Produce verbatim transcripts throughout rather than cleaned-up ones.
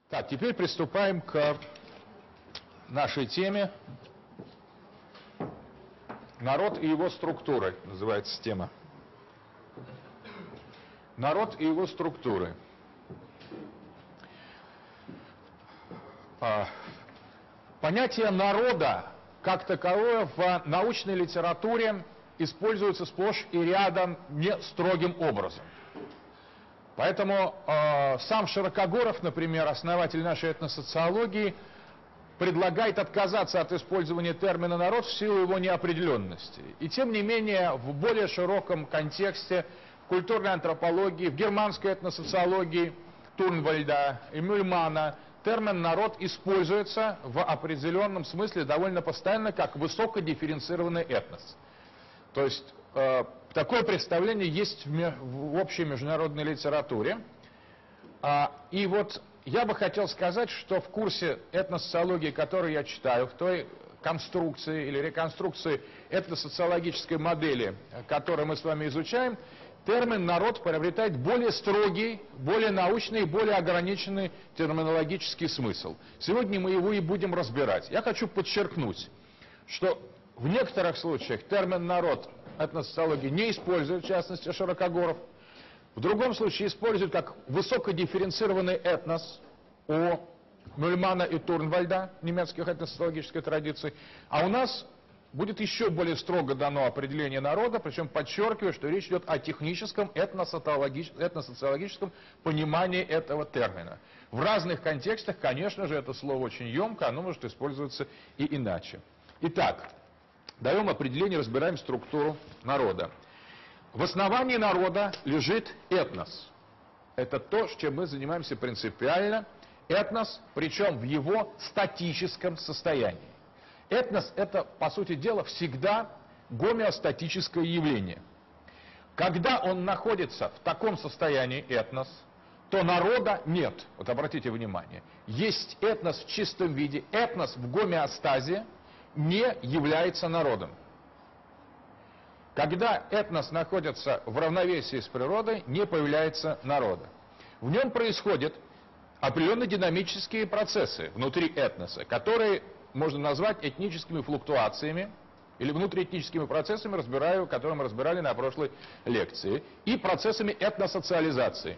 Так, теперь приступаем к нашей теме. Народ и его структуры, называется тема. Народ и его структуры. Понятие народа, как таковое, в научной литературе используется сплошь и рядом не строгим образом. Поэтому э, сам Широкогоров, например, основатель нашей этносоциологии, предлагает отказаться от использования термина «народ» в силу его неопределенности. И тем не менее, в более широком контексте культурной антропологии, в германской этносоциологии Турнвальда и Мюльмана термин «народ» используется в определенном смысле довольно постоянно как высокодифференцированный этнос. То есть э, такое представление есть в, в общей международной литературе. А, и вот я бы хотел сказать, что в курсе этносоциологии, который я читаю, в той конструкции или реконструкции этносоциологической модели, которую мы с вами изучаем, термин «народ» приобретает более строгий, более научный и более ограниченный терминологический смысл. Сегодня мы его и будем разбирать. Я хочу подчеркнуть, что в некоторых случаях термин «народ» этносоциологии не использует, в частности, Широкогоров. В другом случае используют как высокодифференцированный этнос у Мюльмана и Турнвальда, немецких этносоциологической традиции. А у нас будет еще более строго дано определение народа, причем подчеркиваю, что речь идет о техническом этносоциологическом понимании этого термина. В разных контекстах, конечно же, это слово очень емко, оно может использоваться и иначе. Итак, даем определение, разбираем структуру народа. В основании народа лежит этнос. Это то, с чем мы занимаемся принципиально. Этнос, причем в его статическом состоянии. Этнос – это, по сути дела, всегда гомеостатическое явление. Когда он находится в таком состоянии, этнос, то народа нет. Вот обратите внимание. Есть этнос в чистом виде. Этнос в гомеостазе не является народом. Когда этнос находится в равновесии с природой, не появляется народа. В нем происходят определенные динамические процессы внутри этноса, которые можно назвать этническими флуктуациями или внутриэтническими процессами, разбираю, которые мы разбирали на прошлой лекции, и процессами этносоциализации.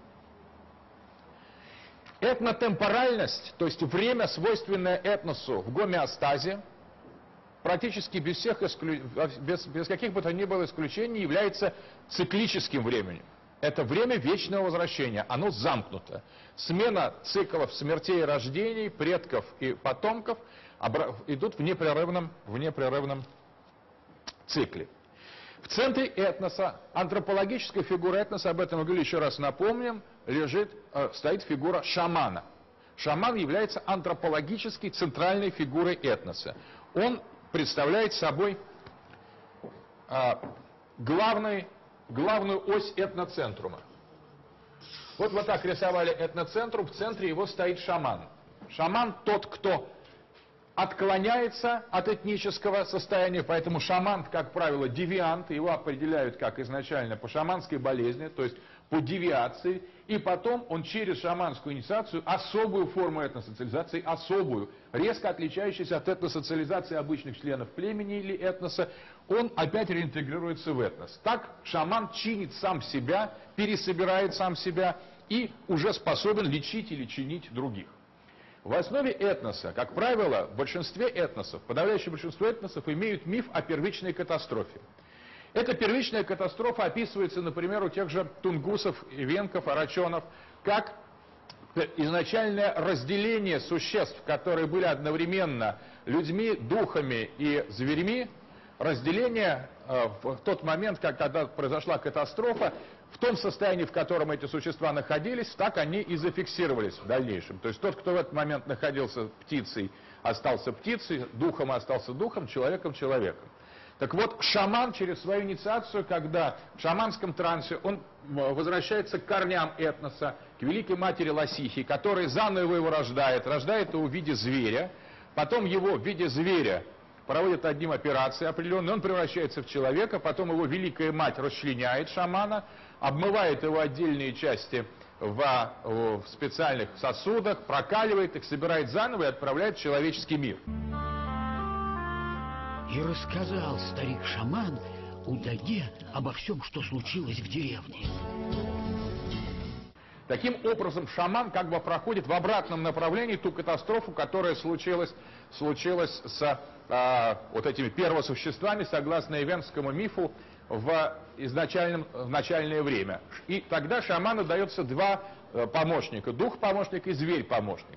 Этнотемпоральность, то есть время, свойственное этносу в гомеостазе, практически без, всех исклю... без, без каких бы то ни было исключений, является циклическим временем. Это время вечного возвращения, оно замкнуто. Смена циклов смертей и рождений, предков и потомков обра... идут в непрерывном, в непрерывном цикле. В центре этноса, антропологической фигуры этноса, об этом мы говорили, еще раз напомним, лежит, э, стоит фигура шамана. Шаман является антропологической центральной фигурой этноса. Он представляет собой а, главный, главную ось этноцентрума. Вот вот так рисовали этноцентрум, в центре его стоит шаман. Шаман тот, кто отклоняется от этнического состояния, поэтому шаман, как правило, девиант, его определяют как изначально по шаманской болезни, то есть по девиации, и потом он через шаманскую инициацию, особую форму этносоциализации, особую, резко отличающуюся от этносоциализации обычных членов племени или этноса, он опять реинтегрируется в этнос. Так шаман чинит сам себя, пересобирает сам себя и уже способен лечить или чинить других. В основе этноса, как правило, в большинстве этносов, подавляющее большинство этносов имеют миф о первичной катастрофе. Эта первичная катастрофа описывается, например, у тех же тунгусов, венков, арачонов, как изначальное разделение существ, которые были одновременно людьми, духами и зверьми, разделение э, в тот момент, как, когда произошла катастрофа, в том состоянии, в котором эти существа находились, так они и зафиксировались в дальнейшем. То есть тот, кто в этот момент находился птицей, остался птицей, духом остался духом, человеком человеком. Так вот, шаман через свою инициацию, когда в шаманском трансе он возвращается к корням этноса, к великой матери Лосихи, которая заново его рождает, рождает его в виде зверя, потом его в виде зверя проводит одним операции определенной, он превращается в человека, потом его великая мать расчленяет шамана, обмывает его отдельные части в, в специальных сосудах, прокаливает их, собирает заново и отправляет в человеческий мир. И рассказал старик-шаман Удаге обо всем, что случилось в деревне. Таким образом, шаман как бы проходит в обратном направлении ту катастрофу, которая случилась, случилась с э, вот этими первосуществами, согласно эвенскому мифу, в, изначальном, в начальное время. И тогда шаману дается два э, помощника: дух-помощник и зверь-помощник.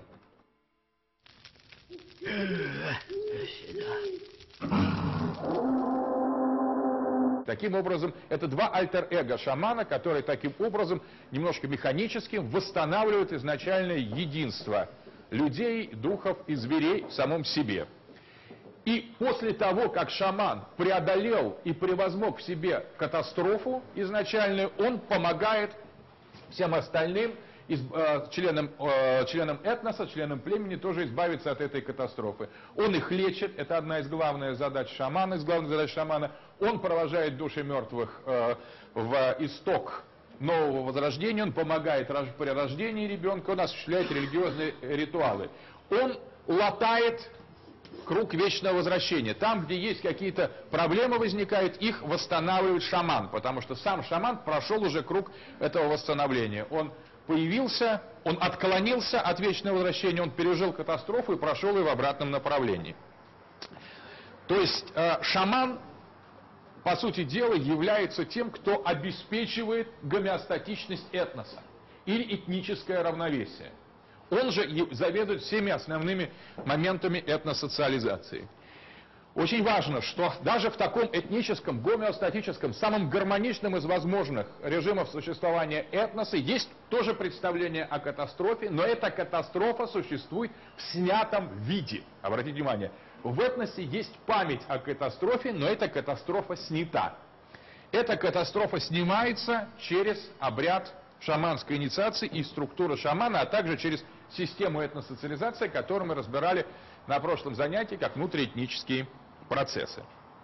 Таким образом, это два альтер-эго шамана, которые таким образом, немножко механическим, восстанавливают изначальное единство людей, духов и зверей в самом себе. И после того, как шаман преодолел и превозмог в себе катастрофу изначальную, он помогает всем остальным из, э, членам, э, членам этноса, членам племени тоже избавиться от этой катастрофы. Он их лечит, это одна из главных задач шамана, из главных задач шамана. Он провожает души мертвых э, в исток нового возрождения, он помогает при рождении ребенка, он осуществляет религиозные ритуалы. Он латает круг вечного возвращения. Там, где есть какие-то проблемы возникают, их восстанавливает шаман, потому что сам шаман прошел уже круг этого восстановления. Он появился, он отклонился от вечного возвращения, он пережил катастрофу и прошел ее в обратном направлении. То есть э, шаман, по сути дела, является тем, кто обеспечивает гомеостатичность этноса или этническое равновесие. Он же заведует всеми основными моментами этносоциализации. Очень важно, что даже в таком этническом, гомеостатическом, самом гармоничном из возможных режимов существования этноса есть тоже представление о катастрофе, но эта катастрофа существует в снятом виде. Обратите внимание, в этносе есть память о катастрофе, но эта катастрофа снята. Эта катастрофа снимается через обряд шаманской инициации и структуры шамана, а также через систему этносоциализации, которую мы разбирали на прошлом занятии, как внутриэтнические процессы.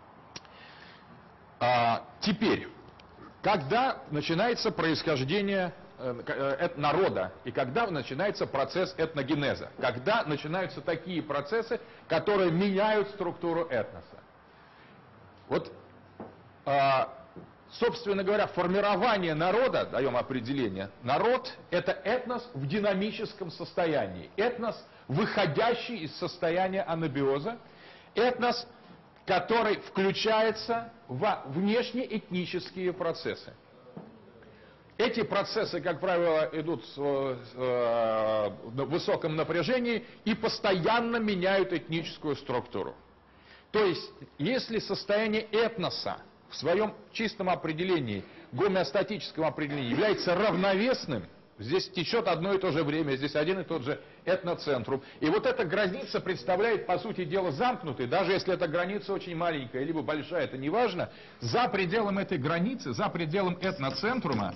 А, теперь, когда начинается происхождение э, э, народа, и когда начинается процесс этногенеза, когда начинаются такие процессы, которые меняют структуру этноса. Вот, а, собственно говоря, формирование народа, даем определение, народ – это этнос в динамическом состоянии, этнос, выходящий из состояния анабиоза, этнос, который включается во внешнеэтнические процессы. Эти процессы, как правило, идут в высоком напряжении и постоянно меняют этническую структуру. То есть, если состояние этноса в своем чистом определении, гомеостатическом определении, является равновесным, здесь течет одно и то же время, здесь один и тот же этноцентрум. И вот эта граница представляет, по сути дела, замкнутой, даже если эта граница очень маленькая, либо большая, это не важно, за пределом этой границы, за пределом этноцентрума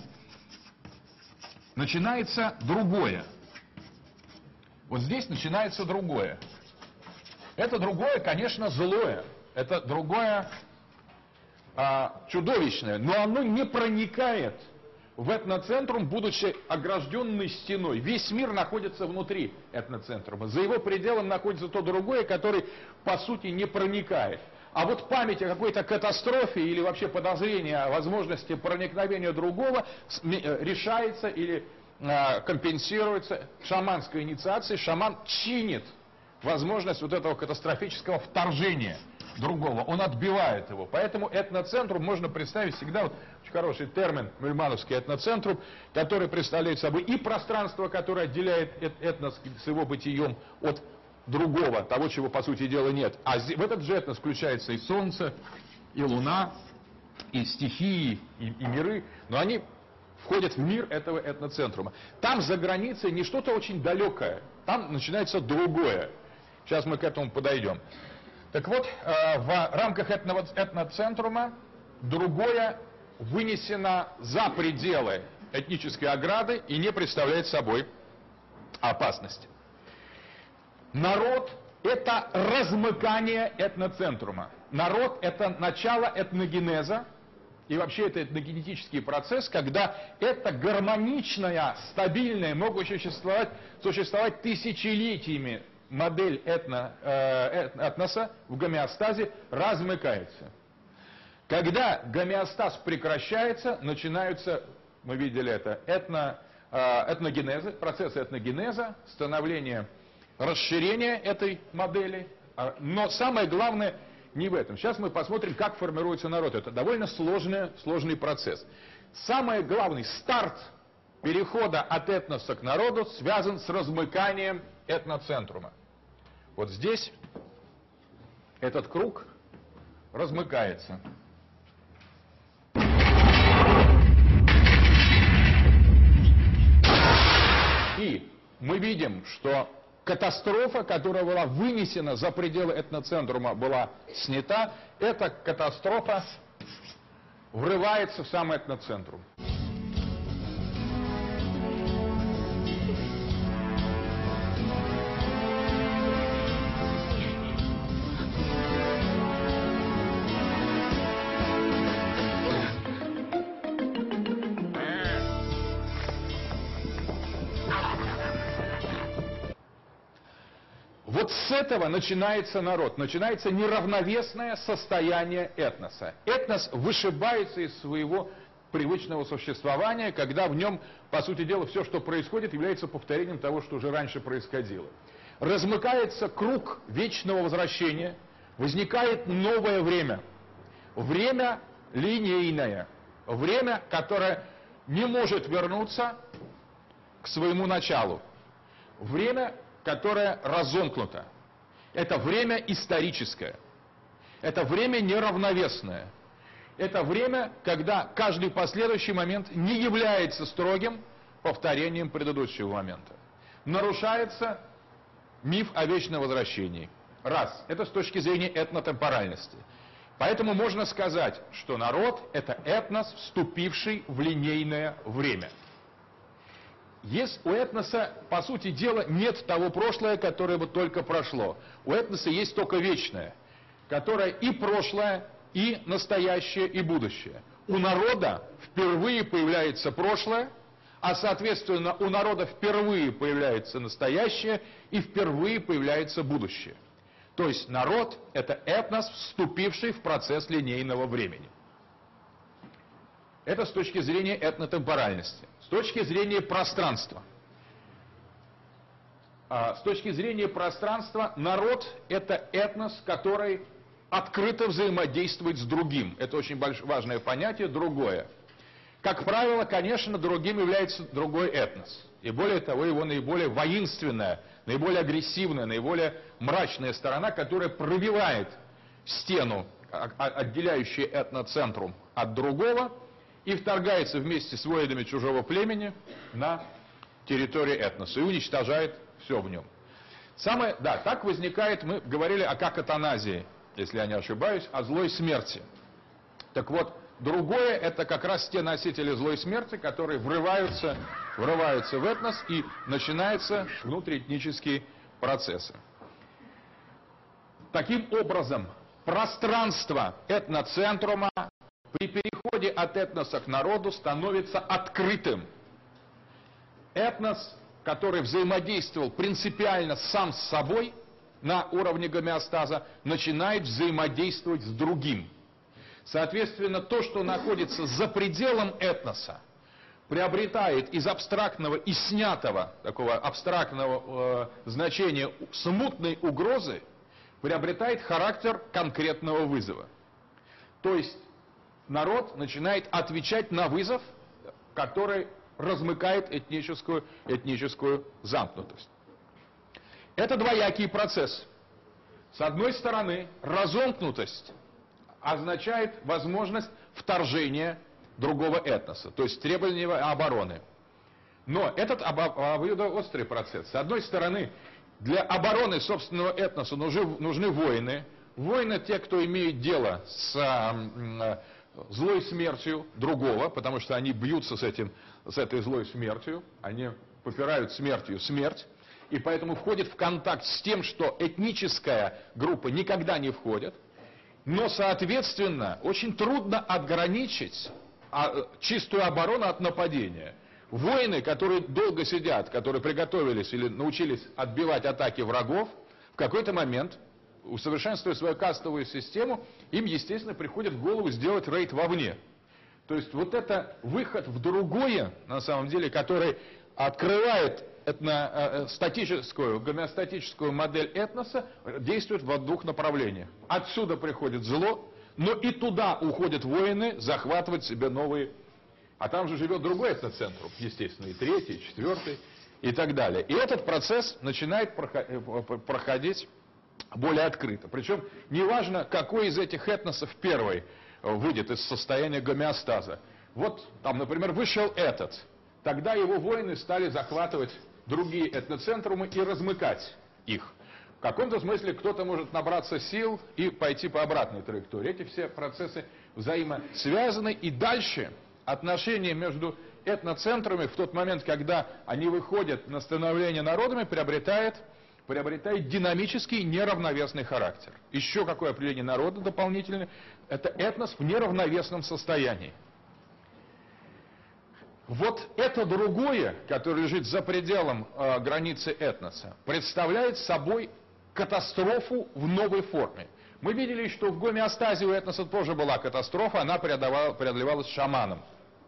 начинается другое. Вот здесь начинается другое. Это другое, конечно, злое. Это другое а, чудовищное, но оно не проникает в этноцентрум, будучи огражденной стеной. Весь мир находится внутри этноцентрума. За его пределом находится то другое, которое, по сути, не проникает. А вот память о какой-то катастрофе или вообще подозрение о возможности проникновения другого решается или э, компенсируется шаманской инициацией. Шаман чинит возможность вот этого катастрофического вторжения другого. Он отбивает его. Поэтому этноцентрум можно представить всегда, вот, очень хороший термин, мюльмановский этноцентрум, который представляет собой и пространство, которое отделяет этнос с его бытием от другого, того, чего по сути дела нет. А в этот же этнос включается и солнце, и луна, и стихии, и, и миры, но они входят в мир этого этноцентрума. Там за границей не что-то очень далекое, там начинается другое. Сейчас мы к этому подойдем. Так вот, в рамках этого этноцентрума другое вынесено за пределы этнической ограды и не представляет собой опасности. Народ – это размыкание этноцентрума. Народ – это начало этногенеза, и вообще это этногенетический процесс, когда это гармоничная, стабильная, могущая существовать, существовать тысячелетиями модель этно, э, этноса в гомеостазе размыкается. Когда гомеостаз прекращается, начинаются, мы видели это, этно, э, этногенезы, процессы этногенеза, становление, расширение этой модели. Но самое главное не в этом. Сейчас мы посмотрим, как формируется народ. Это довольно сложный, сложный процесс. Самый главный старт перехода от этноса к народу связан с размыканием этноцентрума. Вот здесь этот круг размыкается. И мы видим, что катастрофа, которая была вынесена за пределы этноцентрума, была снята. Эта катастрофа врывается в сам этноцентрум. Вот с этого начинается народ, начинается неравновесное состояние этноса. Этнос вышибается из своего привычного существования, когда в нем, по сути дела, все, что происходит, является повторением того, что уже раньше происходило. Размыкается круг вечного возвращения, возникает новое время. Время линейное, время, которое не может вернуться к своему началу. Время, которое разомкнуто. Это время историческое. Это время неравновесное. Это время, когда каждый последующий момент не является строгим повторением предыдущего момента. Нарушается миф о вечном возвращении. Раз. Это с точки зрения этнотемпоральности. Поэтому можно сказать, что народ — это этнос, вступивший в линейное время. Есть у этноса, по сути дела, нет того прошлого, которое бы только прошло. У этноса есть только вечное, которое и прошлое, и настоящее, и будущее. У народа впервые появляется прошлое, а соответственно у народа впервые появляется настоящее, и впервые появляется будущее. То есть народ — это этнос, вступивший в процесс линейного времени. Это с точки зрения этнотемпоральности. С точки зрения пространства. С точки зрения пространства, народ — это этнос, который открыто взаимодействует с другим. Это очень важное понятие, другое. Как правило, конечно, другим является другой этнос. И более того, его наиболее воинственная, наиболее агрессивная, наиболее мрачная сторона, которая пробивает стену, отделяющую этноцентрум от другого, и вторгается вместе с воинами чужого племени на территорию этноса и уничтожает все в нем. Самое, да, так возникает, мы говорили о какотаназии, если я не ошибаюсь, о злой смерти. Так вот, другое — это как раз те носители злой смерти, которые врываются, врываются в этнос, и начинаются внутриэтнические процессы. Таким образом, пространство этноцентрума при переходе от этноса к народу становится открытым. Этнос, который взаимодействовал принципиально сам с собой на уровне гомеостаза, начинает взаимодействовать с другим. Соответственно, то, что находится за пределом этноса, приобретает из абстрактного и снятого, такого абстрактного э, значения смутной угрозы, приобретает характер конкретного вызова. То есть народ начинает отвечать на вызов, который размыкает этническую, этническую замкнутость. Это двоякий процесс. С одной стороны, разомкнутость означает возможность вторжения другого этноса, то есть требования обороны. Но этот обоюдоострый процесс. С одной стороны, для обороны собственного этноса нужны, нужны воины. Воины — те, кто имеет дело с э, злой смертью другого, потому что они бьются с, этим, с этой злой смертью, они попирают смертью смерть, и поэтому входят в контакт с тем, что этническая группа никогда не входит. Но, соответственно, очень трудно отграничить чистую оборону от нападения. Воины, которые долго сидят, которые приготовились или научились отбивать атаки врагов, в какой-то момент, усовершенствуя свою кастовую систему, им, естественно, приходит в голову сделать рейд вовне. То есть вот это выход в другое, на самом деле, который открывает этностатическую, гомеостатическую модель этноса, действует в двух направлениях. Отсюда приходит зло, но и туда уходят воины захватывать себе новые. А там же живет другой этноцентр, естественно, и третий, и четвертый, и так далее. И этот процесс начинает проходить более открыто. Причем неважно, какой из этих этносов первый выйдет из состояния гомеостаза. Вот там, например, вышел этот. Тогда его воины стали захватывать другие этноцентрумы и размыкать их. В каком-то смысле кто-то может набраться сил и пойти по обратной траектории. Эти все процессы взаимосвязаны. И дальше отношения между этноцентрами в тот момент, когда они выходят на становление народами, приобретает, приобретает динамический неравновесный характер. Еще какое определение народа дополнительное? Это этнос в неравновесном состоянии. Вот это другое, которое лежит за пределом э, границы этноса, представляет собой катастрофу в новой форме. Мы видели, что в гомеостазе у этноса тоже была катастрофа, она преодолевалась шаманом.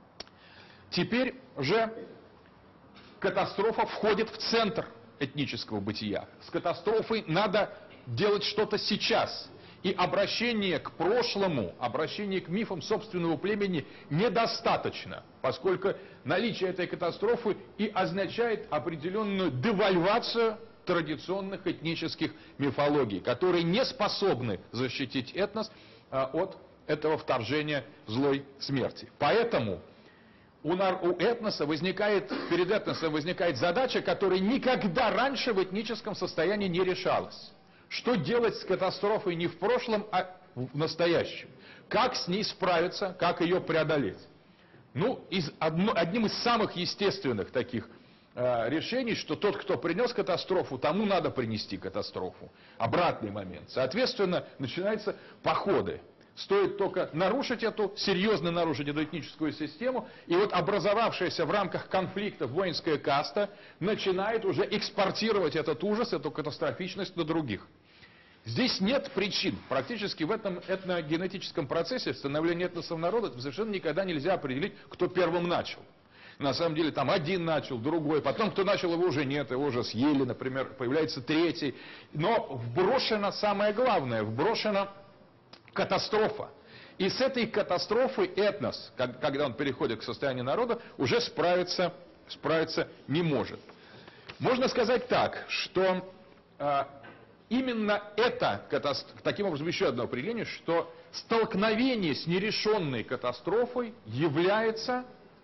Теперь же катастрофа входит в центр этнического бытия. С катастрофой надо делать что-то сейчас. И обращение к прошлому, обращение к мифам собственного племени недостаточно, поскольку наличие этой катастрофы и означает определенную девальвацию традиционных этнических мифологий, которые не способны защитить этнос а, от этого вторжения злой смерти. Поэтому у, у этноса возникает, перед этносом возникает задача, которая никогда раньше в этническом состоянии не решалась. Что делать с катастрофой не в прошлом, а в настоящем? Как с ней справиться, как ее преодолеть? Ну, из, одно, одним из самых естественных таких э, решений, что тот, кто принес катастрофу, тому надо принести катастрофу. Обратный момент. Соответственно, начинаются походы. Стоит только нарушить эту, серьезно нарушить эту этническую систему, и вот образовавшаяся в рамках конфликта воинская каста начинает уже экспортировать этот ужас, эту катастрофичность на других. Здесь нет причин. Практически в этом этногенетическом процессе становления этносов народа совершенно никогда нельзя определить, кто первым начал. На самом деле там один начал, другой, потом кто начал, его уже нет, его уже съели, например, появляется третий. Но вброшено самое главное, вброшено катастрофа. И с этой катастрофой этнос, когда он переходит к состоянию народа, уже справиться, справиться не может. Можно сказать так, что э, именно это, таким образом еще одно определение, что столкновение с нерешенной катастрофой является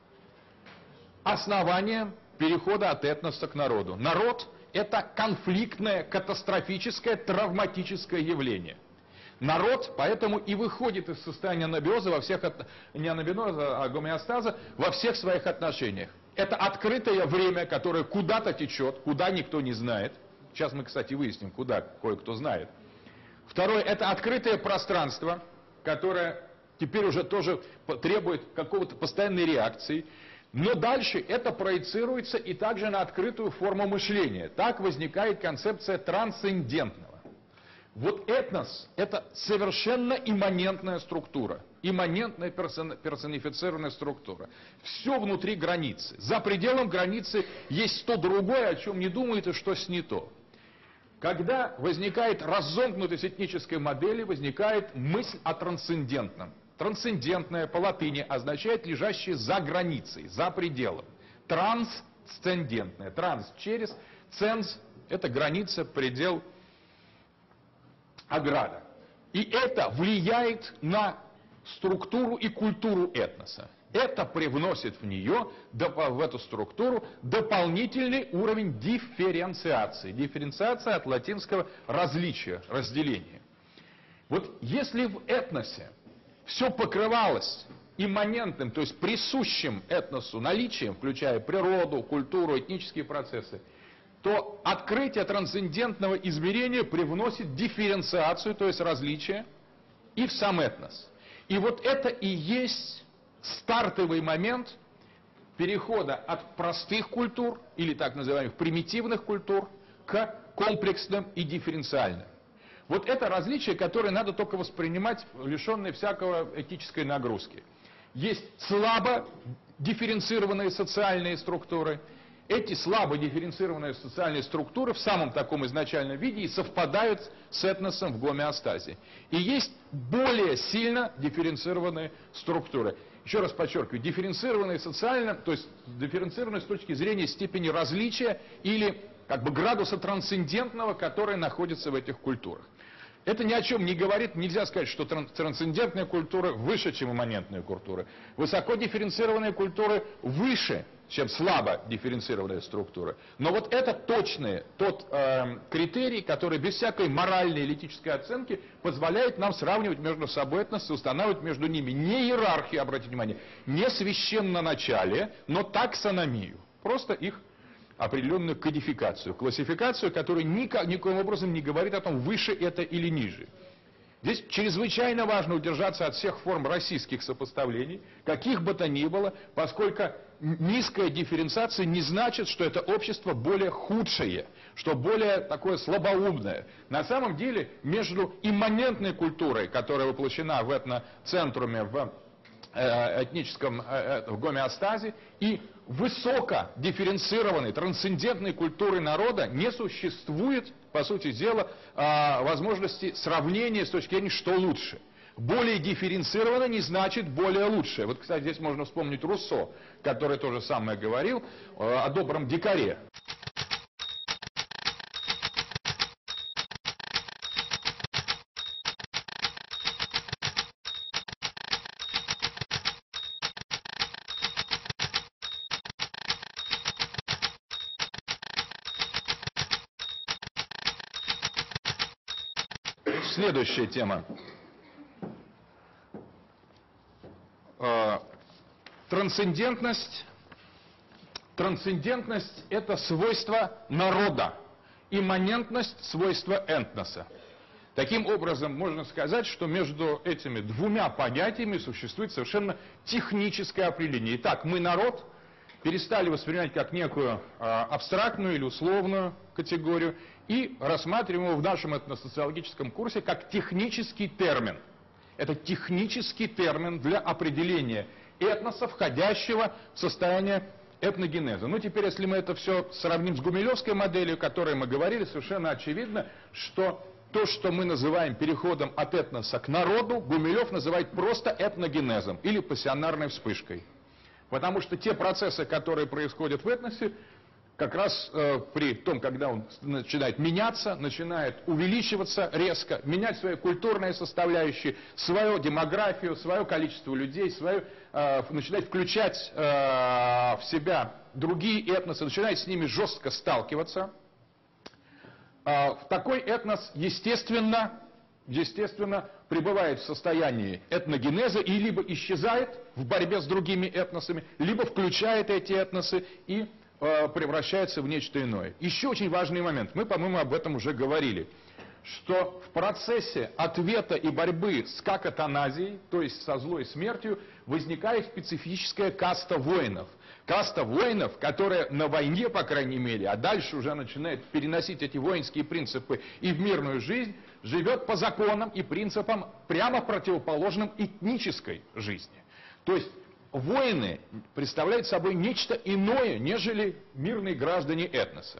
основанием перехода от этноса к народу. Народ – это конфликтное, катастрофическое, травматическое явление. Народ поэтому и выходит из состояния анабиоза во всех, не анабиоза, а гомеостаза во всех своих отношениях. Это открытое время, которое куда-то течет, куда никто не знает. Сейчас мы, кстати, выясним, куда кое-кто знает. Второе, это открытое пространство, которое теперь уже тоже требует какого-то постоянной реакции. Но дальше это проецируется и также на открытую форму мышления. Так возникает концепция трансцендентного. Вот этнос – это совершенно имманентная структура, имманентная персонифицированная структура. Все внутри границы. За пределом границы есть то другое, о чем не думает и что снято. Когда возникает разомкнутость этнической модели, возникает мысль о трансцендентном. Трансцендентное по латыни означает лежащее за границей, за пределом. Трансцендентное. Транс через, ценз – это граница, предел, ограда. И это влияет на структуру и культуру этноса. Это привносит в нее, в эту структуру, дополнительный уровень дифференциации. Дифференциация от латинского различия, разделения. Вот если в этносе все покрывалось имманентным, то есть присущим этносу наличием, включая природу, культуру, этнические процессы, то открытие трансцендентного измерения привносит дифференциацию, то есть различие, и в сам этнос. И вот это и есть стартовый момент перехода от простых культур, или так называемых примитивных культур, к комплексным и дифференциальным. Вот это различие, которое надо только воспринимать, лишенное всякого этической нагрузки. Есть слабо дифференцированные социальные структуры. Эти слабо дифференцированные социальные структуры в самом таком изначальном виде и совпадают с этносом в гомеостазе. И есть более сильно дифференцированные структуры. Еще раз подчеркиваю, дифференцированные социально, то есть дифференцированные с точки зрения степени различия или как бы градуса трансцендентного, который находится в этих культурах. Это ни о чем не говорит, нельзя сказать, что трансцендентные культуры выше, чем имманентные культуры. Высоко дифференцированные культуры выше, чем слабо дифференцированные структуры. Но вот это точный тот э, критерий, который без всякой моральной или этической оценки позволяет нам сравнивать между собой этносы, устанавливать между ними не иерархию, обратите внимание, не священноначалие, но таксономию. Просто их определенную кодификацию, классификацию, которая никак, никоим образом не говорит о том, выше это или ниже. Здесь чрезвычайно важно удержаться от всех форм российских сопоставлений, каких бы то ни было, поскольку низкая дифференциация не значит, что это общество более худшее, что более такое слабоумное. На самом деле между имманентной культурой, которая воплощена в этноцентруме, в этническом в гомеостазе, и высокодифференцированной, трансцендентной культуры народа не существует, по сути дела, возможности сравнения с точки зрения, что лучше. Более дифференцировано не значит более лучшее. Вот, кстати, здесь можно вспомнить Руссо, который то же самое говорил о добром дикаре. Следующая тема. Трансцендентность. Трансцендентность – это свойство народа. Имманентность – свойство этноса. Таким образом, можно сказать, что между этими двумя понятиями существует совершенно техническое определение. Итак, мы народ перестали воспринимать как некую э, абстрактную или условную категорию и рассматриваем его в нашем этносоциологическом курсе как технический термин. Это технический термин для определения этноса, входящего в состояние этногенеза. Ну, теперь, если мы это все сравним с гумилевской моделью, о которой мы говорили, совершенно очевидно, что то, что мы называем переходом от этноса к народу, Гумилев называет просто этногенезом или пассионарной вспышкой. Потому что те процессы, которые происходят в этносе, как раз э, при том, когда он начинает меняться, начинает увеличиваться резко, менять свои культурные составляющие, свою демографию, свое количество людей, свою, э, начинает включать э, в себя другие этносы, начинает с ними жестко сталкиваться. Э, такой этнос, естественно, естественно, пребывает в состоянии этногенеза и либо исчезает в борьбе с другими этносами, либо включает эти этносы и э, превращается в нечто иное. Еще очень важный момент, мы, по-моему, об этом уже говорили, что в процессе ответа и борьбы с какотаназией, то есть со злой смертью, возникает специфическая каста воинов. Каста воинов, которая на войне, по крайней мере, а дальше уже начинает переносить эти воинские принципы и в мирную жизнь, живет по законам и принципам прямо противоположным этнической жизни. То есть воины представляют собой нечто иное, нежели мирные граждане этноса.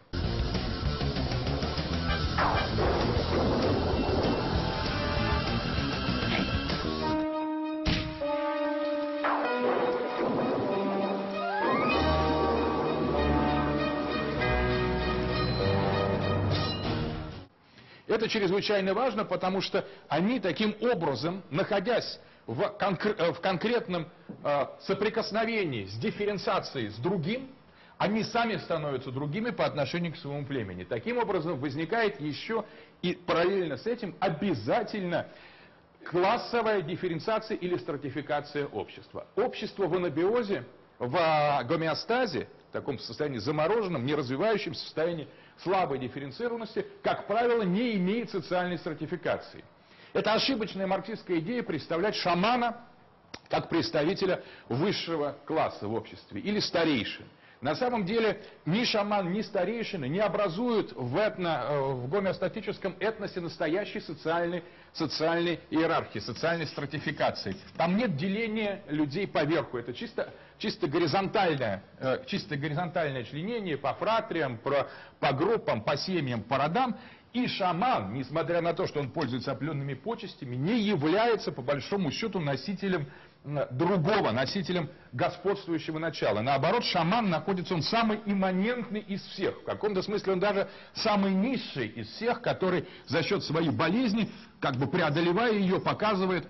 Это чрезвычайно важно, потому что они таким образом, находясь в, конкр в конкретном э, соприкосновении с дифференциацией с другим, они сами становятся другими по отношению к своему племени. Таким образом возникает еще и параллельно с этим обязательно классовая дифференциация или стратификация общества. Общество в анабиозе, в гомеостазе, в таком состоянии замороженном, не развивающемся состоянии слабой дифференцированности, как правило, не имеет социальной стратификации. Это ошибочная марксистская идея представлять шамана как представителя высшего класса в обществе или старейшин. На самом деле ни шаман, ни старейшины не образуют в, этно, в гомеостатическом этносе настоящей социальной, социальной иерархии, социальной стратификации. Там нет деления людей поверху. Это чисто, чисто, горизонтальное, чисто горизонтальное членение по фратриям, по, по группам, по семьям, по родам. И шаман, несмотря на то, что он пользуется определенными почестями, не является по большому счету носителем другого, носителем господствующего начала. Наоборот, шаман находится, он самый имманентный из всех. В каком-то смысле он даже самый низший из всех, который за счет своей болезни, как бы преодолевая ее, показывает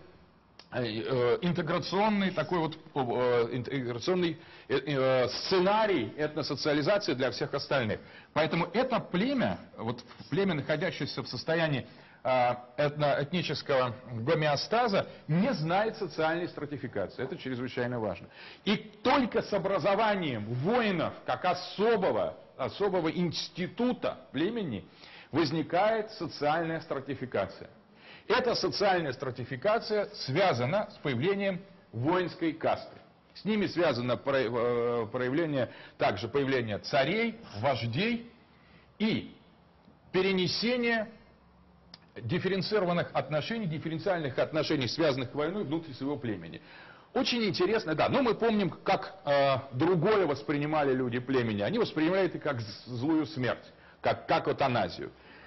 интеграционный такой вот интеграционный сценарий этносоциализации для всех остальных. Поэтому это племя, вот племя, находящееся в состоянии этно этнического гомеостаза, не знает социальной стратификации. Это чрезвычайно важно. И только с образованием воинов как особого, особого института племени возникает социальная стратификация. Эта социальная стратификация связана с появлением воинской касты. С ними связано проявление, также появление царей, вождей и перенесение дифференцированных отношений, дифференциальных отношений, связанных с войной внутри своего племени. Очень интересно, да, но мы помним, как э, другое воспринимали люди племени. Они воспринимали это как злую смерть, как, как эвтаназию.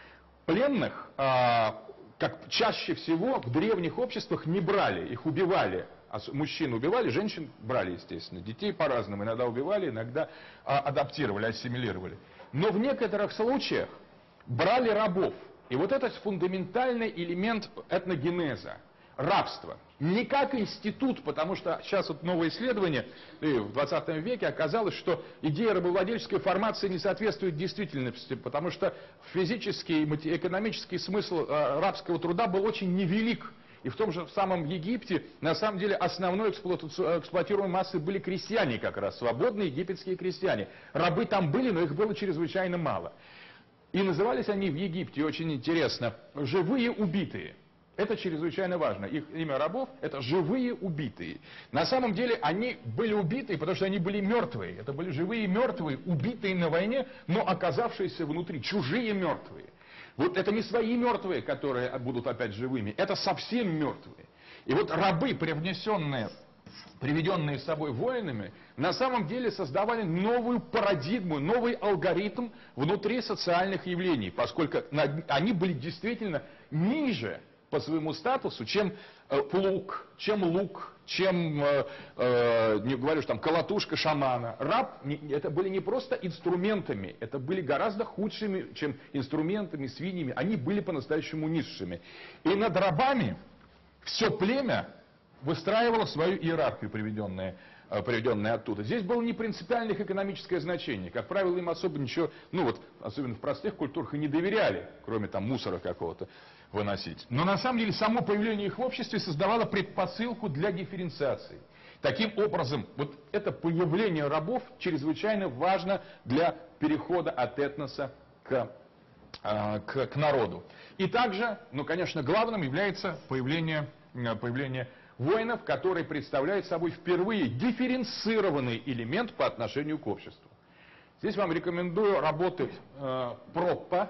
Пленных, э, как чаще всего в древних обществах не брали, их убивали. Мужчин убивали, женщин брали, естественно. Детей по-разному, иногда убивали, иногда э, адаптировали, ассимилировали. Но в некоторых случаях брали рабов. И вот этот фундаментальный элемент этногенеза, рабство, не как институт, потому что сейчас вот новое исследование в двадцатом веке оказалось, что идея рабовладельческой формации не соответствует действительности, потому что физический и экономический смысл рабского труда был очень невелик. И в том же самом Египте, на самом деле, основной эксплуатируемой массой были крестьяне как раз, свободные египетские крестьяне. Рабы там были, но их было чрезвычайно мало. И назывались они в Египте, очень интересно, «живые убитые». Это чрезвычайно важно. Их имя рабов – это «живые убитые». На самом деле они были убитые, потому что они были мертвые. Это были живые мертвые, убитые на войне, но оказавшиеся внутри, чужие мертвые. Вот это не свои мертвые, которые будут опять живыми, это совсем мертвые. И вот рабы, привнесенные, приведенные с собой воинами, на самом деле создавали новую парадигму, новый алгоритм внутри социальных явлений, поскольку они были действительно ниже по своему статусу, чем э, плуг, чем лук, чем, э, э, не говорю, что там колотушка шамана. Раб, не, это были не просто инструментами, это были гораздо худшими, чем инструментами, свиньями. Они были по-настоящему низшими. И над рабами все племя выстраивало свою иерархию, приведенную, приведенную оттуда. Здесь было не принципиальное их экономическое значение. Как правило, им особо ничего, ну вот, особенно в простых культурах, и не доверяли, кроме там мусора какого-то выносить. Но на самом деле само появление их в обществе создавало предпосылку для дифференциации. Таким образом, вот это появление рабов чрезвычайно важно для перехода от этноса к, к, к народу. И также, ну конечно, главным является появление, появление воинов, которые представляют собой впервые дифференцированный элемент по отношению к обществу. Здесь вам рекомендую работать э, Проппа,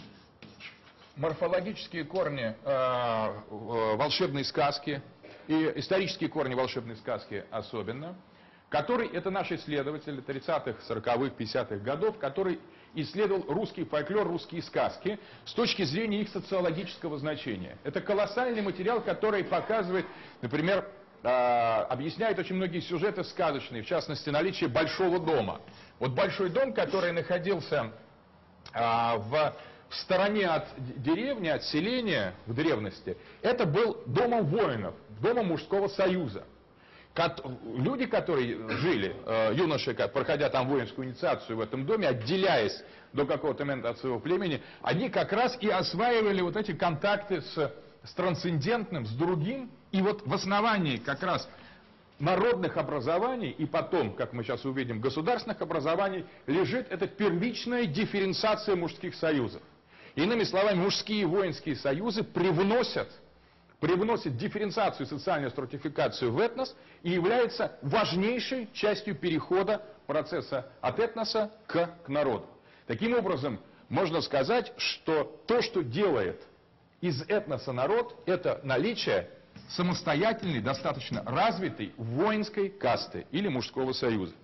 морфологические корни э, волшебной сказки и исторические корни волшебной сказки особенно, который, это наш исследователь тридцатых, сороковых, пятидесятых годов, который исследовал русский фольклор, русские сказки с точки зрения их социологического значения. Это колоссальный материал, который показывает, например, э, объясняет очень многие сюжеты сказочные, в частности, наличие большого дома. Вот большой дом, который находился э, в, в стороне от деревни, от селения в древности, это был домом воинов, домом мужского союза. Люди, которые жили, юноши, проходя там воинскую инициацию в этом доме, отделяясь до какого-то момента от своего племени, они как раз и осваивали вот эти контакты с, с трансцендентным, с другим. И вот в основании как раз народных образований и потом, как мы сейчас увидим, государственных образований, лежит эта первичная дифференциация мужских союзов. Иными словами, мужские воинские союзы привносят привносит дифференциацию и социальную стратификацию в этнос и является важнейшей частью перехода процесса от этноса к, к народу. Таким образом, можно сказать, что то, что делает из этноса народ, это наличие самостоятельной, достаточно развитой воинской касты или мужского союза.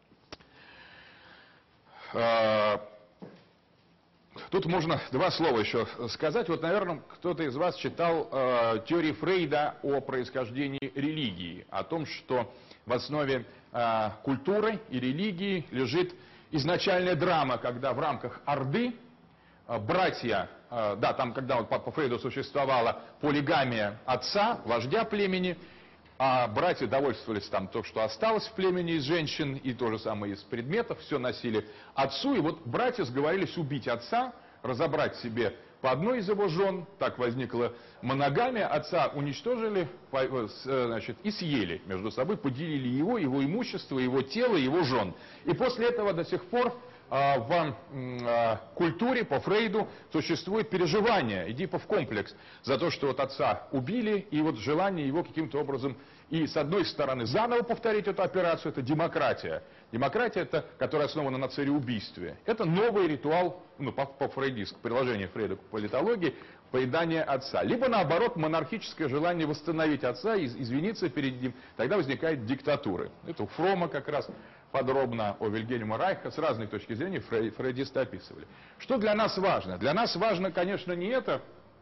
Тут можно два слова еще сказать. Вот, наверное, кто-то из вас читал э, теории Фрейда о происхождении религии, о том, что в основе э, культуры и религии лежит изначальная драма, когда в рамках Орды э, братья, э, да, там, когда вот, по, по Фрейду существовала полигамия отца, вождя племени, а братья довольствовались там то, что осталось в племени из женщин, и то же самое из предметов, все носили отцу. И вот братья сговорились убить отца, разобрать себе по одной из его жен, так возникла моногамия, отца уничтожили, значит, и съели между собой, поделили его, его имущество, его тело, его жен. И после этого до сих пор в культуре по Фрейду существует переживание, Эдипов комплекс, за то, что вот отца убили, и вот желание его каким-то образом, и с одной стороны заново повторить эту операцию, это демократия. Демократия, это, которая основана на цареубийстве. Это новый ритуал, ну, по, по фрейдистскому, приложение Фрейда к политологии, поедание отца. Либо наоборот, монархическое желание восстановить отца и извиниться перед ним, тогда возникает диктатура. Это у Фрома как раз подробно, о Вильгельма Райха, с разной точки зрения фрей, фрейдисты описывали. Что для нас важно? Для нас важно, конечно, не эта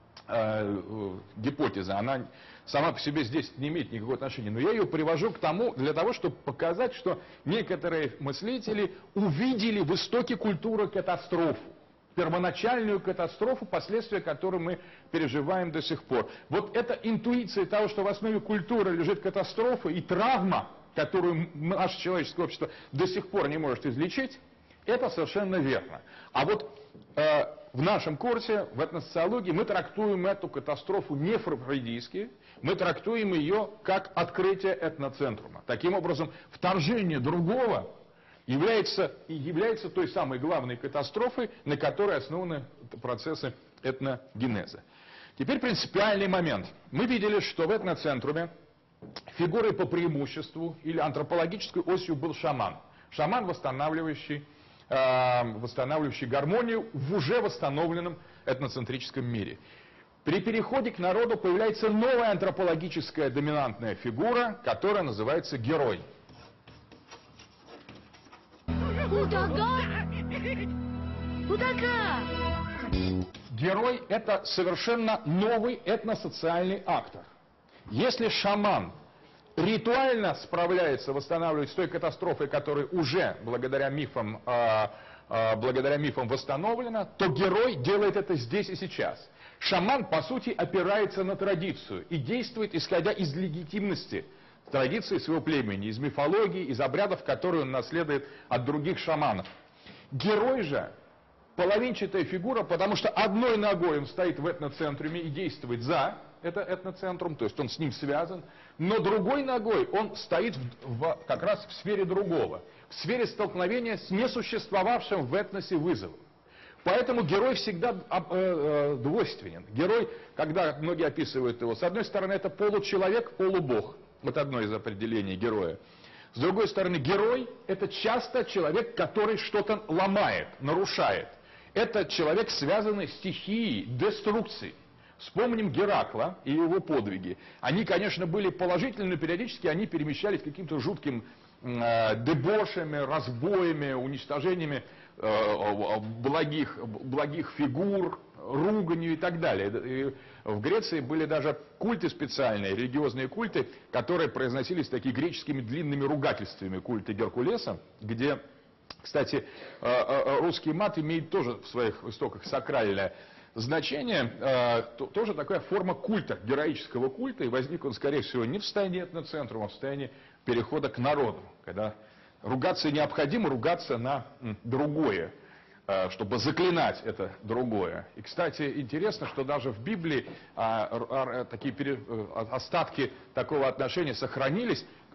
э, гипотеза, она сама по себе здесь не имеет никакого отношения, но я ее привожу к тому, для того, чтобы показать, что некоторые мыслители увидели в истоке культуры катастрофу, первоначальную катастрофу, последствия которой мы переживаем до сих пор. Вот эта интуиция того, что в основе культуры лежит катастрофа и травма, которую наше человеческое общество до сих пор не может излечить, это совершенно верно. А вот э, в нашем курсе, в этносоциологии, мы трактуем эту катастрофу не фрейдистски, мы трактуем ее как открытие этноцентрума. Таким образом, вторжение другого является, является той самой главной катастрофой, на которой основаны процессы этногенеза. Теперь принципиальный момент. Мы видели, что в этноцентруме фигурой по преимуществу или антропологической осью был шаман. Шаман, восстанавливающий, э, восстанавливающий гармонию в уже восстановленном этноцентрическом мире. При переходе к народу появляется новая антропологическая доминантная фигура, которая называется герой. Герой – это совершенно новый этносоциальный актор. Если шаман ритуально справляется, восстанавливает с той катастрофой, которая уже благодаря мифам, э, э, благодаря мифам восстановлена, то герой делает это здесь и сейчас. Шаман, по сути, опирается на традицию и действует, исходя из легитимности традиции своего племени, из мифологии, из обрядов, которые он наследует от других шаманов. Герой же половинчатая фигура, потому что одной ногой он стоит в этноцентруме и действует за это этноцентрум, то есть он с ним связан, но другой ногой он стоит в, в, как раз в сфере другого, в сфере столкновения с несуществовавшим в этносе вызовом. Поэтому герой всегда э, э, двойственен. Герой, когда многие описывают его, с одной стороны это получеловек, полубог, вот одно из определений героя. С другой стороны, герой это часто человек, который что-то ломает, нарушает. Это человек, связанный с стихией деструкции. Вспомним Геракла и его подвиги. Они, конечно, были положительны, но периодически они перемещались каким-то жутким э, дебошами, разбоями, уничтожениями э, благих, благих фигур, руганью и так далее. И в Греции были даже культы специальные, религиозные культы, которые произносились такими греческими длинными ругательствами, культы Геркулеса, где, кстати, русский мат имеет тоже в своих истоках сакральное значение, тоже такая форма культа, героического культа, и возник он, скорее всего, не в состоянии этноцентрума, а в состоянии перехода к народу, когда ругаться необходимо, ругаться на другое, чтобы заклинать это другое. И, кстати, интересно, что даже в Библии а, а, такие пере, остатки такого отношения сохранились.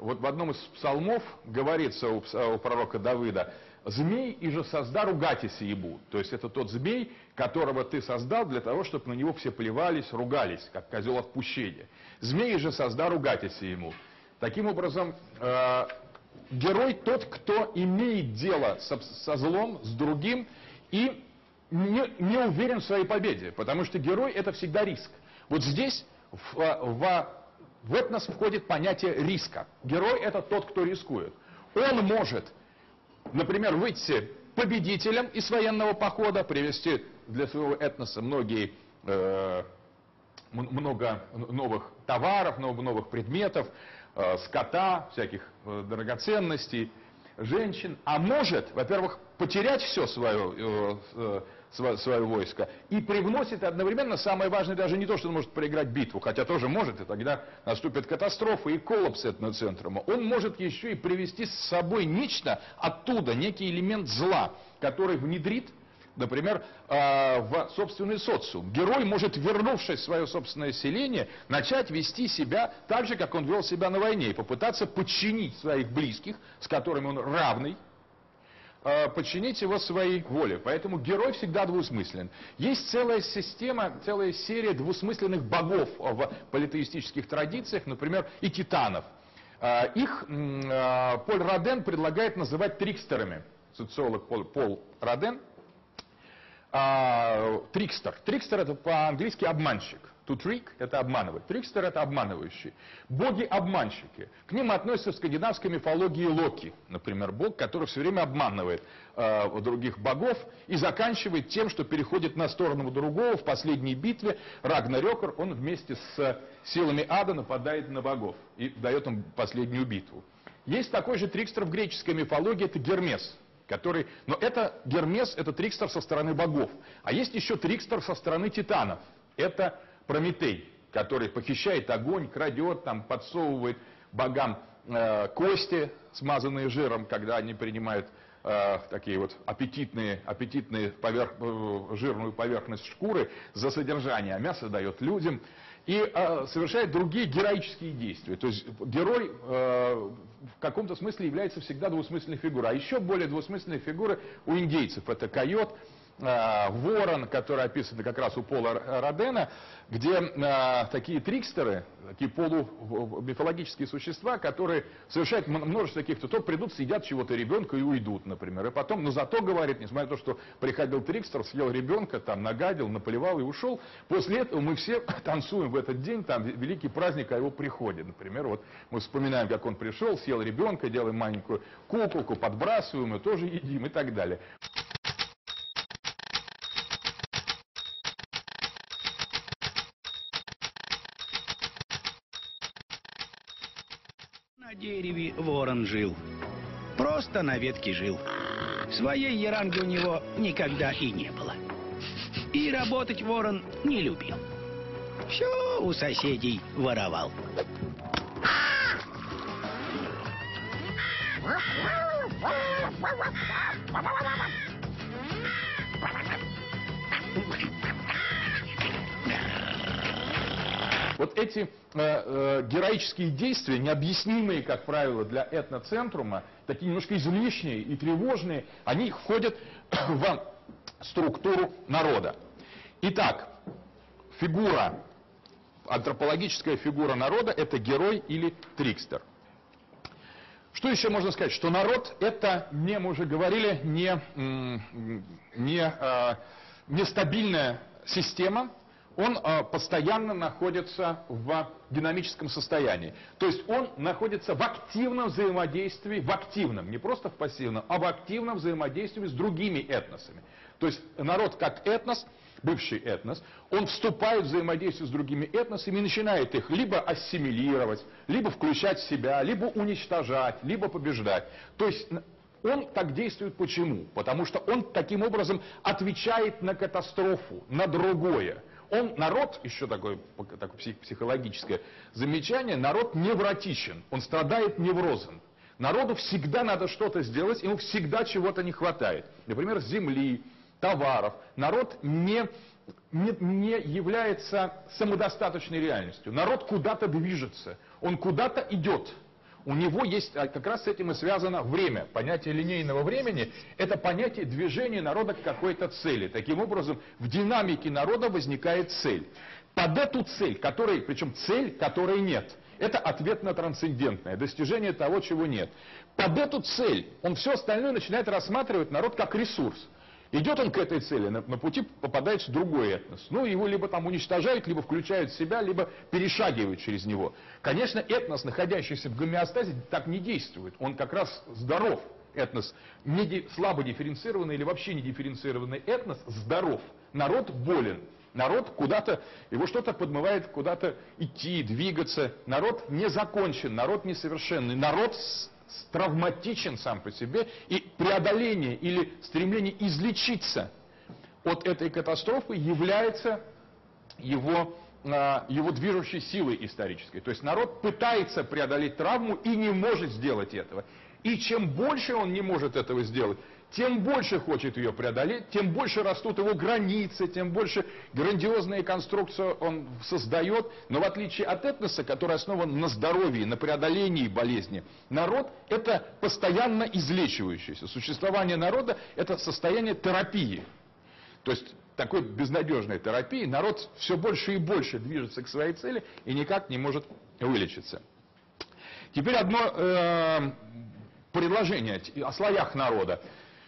вот в одном из псалмов говорится у, у пророка Давида: «Змей и же созда ругатися ебу». То есть это тот змей, которого ты создал для того, чтобы на него все плевались, ругались, как козел отпущения. «Змей и же созда ругатися ему». Таким образом, э, герой тот, кто имеет дело со, со злом, с другим, и не, не уверен в своей победе, потому что герой — это всегда риск. Вот здесь в, в, в этнос входит понятие риска. Герой — это тот, кто рискует. Он может, например, выйти победителем из военного похода, привезти для своего этноса многие, э, много новых товаров, много новых предметов, э, скота, всяких э, драгоценностей, женщин. А может, во-первых, потерять все свое, э, э, свое, свое войско и привносит одновременно, самое важное, даже не то, что он может проиграть битву, хотя тоже может, и тогда наступит катастрофа и коллапс этноцентрума. Он может еще и привести с собой нечто оттуда, некий элемент зла, который внедрит, например, в собственный социум. Герой может, вернувшись в свое собственное селение, начать вести себя так же, как он вел себя на войне, и попытаться подчинить своих близких, с которыми он равный, подчинить его своей воле. Поэтому герой всегда двусмыслен. Есть целая система, целая серия двусмысленных богов в политеистических традициях, например, и титанов. Их Поль Роден предлагает называть трикстерами. Социолог Пол, Пол Роден. А, трикстер. Трикстер — это по-английски обманщик. To trick — это обманывать. Трикстер — это обманывающий. Боги-обманщики. К ним относятся в скандинавской мифологии Локи, например, бог, который все время обманывает э, других богов и заканчивает тем, что переходит на сторону другого. В последней битве Рагнарёкр, он вместе с силами ада нападает на богов и дает им последнюю битву. Есть такой же трикстер в греческой мифологии, это Гермес. Который, но это Гермес, это трикстер со стороны богов. А есть еще трикстер со стороны титанов. Это Прометей, который похищает огонь, крадет, там, подсовывает богам э, кости, смазанные жиром, когда они принимают э, такие вот аппетитные, аппетитные поверх, э, жирную поверхность шкуры за содержание, а мясо дает людям. И э, совершает другие героические действия. То есть герой э, в каком-то смысле является всегда двусмысленной фигурой. А еще более двусмысленные фигуры у индейцев. Это койот, э, ворон, который описан как раз у Пола Родена, где э, такие трикстеры, такие полумифологические существа, которые совершают множество каких-то, то придут, съедят чего-то ребенка и уйдут, например. И потом, но зато, говорит, несмотря на то, что приходил трикстер, съел ребенка, там нагадил, наплевал и ушел, после этого мы все танцуем в этот день, там великий праздник о его приходе. Например, вот мы вспоминаем, как он пришел, съел ребенка, делаем маленькую куколку, подбрасываем, и тоже едим и так далее. На дереве ворон жил. Просто на ветке жил. Своей еранги у него никогда и не было. И работать ворон не любил. Все у соседей воровал. Вот эти э, э, героические действия, необъяснимые, как правило, для этноцентрума, такие немножко излишние и тревожные, они входят в структуру народа. Итак, фигура, антропологическая фигура народа — это герой или трикстер. Что еще можно сказать? Что народ — это, не, мы уже говорили, не, не, э, нестабильная система. Он э, постоянно находится в динамическом состоянии. То есть он находится в активном взаимодействии, в активном, не просто в пассивном, а в активном взаимодействии с другими этносами. То есть народ как этнос, бывший этнос, он вступает в взаимодействие с другими этносами и начинает их либо ассимилировать, либо включать в себя, либо уничтожать, либо побеждать. То есть он так действует почему? Потому что он таким образом отвечает на катастрофу, на другое. Он, народ, еще такое, такое психологическое замечание, народ невротичен, он страдает неврозом. Народу всегда надо что-то сделать, ему всегда чего-то не хватает. Например, земли, товаров. Народ не, не, не является самодостаточной реальностью. Народ куда-то движется, он куда-то идет. у него есть, как раз с этим и связано время. Понятие линейного времени – это понятие движения народа к какой-то цели. Таким образом, в динамике народа возникает цель. Под эту цель, которой, причем цель, которой нет, это ответ на трансцендентное, достижение того, чего нет. Под эту цель он все остальное начинает рассматривать народ как ресурс. Идет он к этой цели, на, на пути попадается другой этнос. Ну, его либо там уничтожают, либо включают в себя, либо перешагивают через него. Конечно, этнос, находящийся в гомеостазе, так не действует. Он как раз здоров. Этнос, не ди, слабо дифференцированный или вообще не дифференцированный этнос здоров. Народ болен. Народ куда-то, его что-то подмывает куда-то идти, двигаться. Народ не закончен, народ несовершенный. Народ травматичен сам по себе, и преодоление или стремление излечиться от этой катастрофы является его, его движущей силой исторической. То есть народ пытается преодолеть травму и не может сделать этого. И чем больше он не может этого сделать, тем больше хочет ее преодолеть, тем больше растут его границы, тем больше грандиозные конструкции он создает. Но в отличие от этноса, который основан на здоровье, на преодолении болезни, народ – это постоянно излечивающийся. Существование народа – это состояние терапии. То есть такой безнадежной терапии народ все больше и больше движется к своей цели и никак не может вылечиться. Теперь одно э, предложение о слоях народа.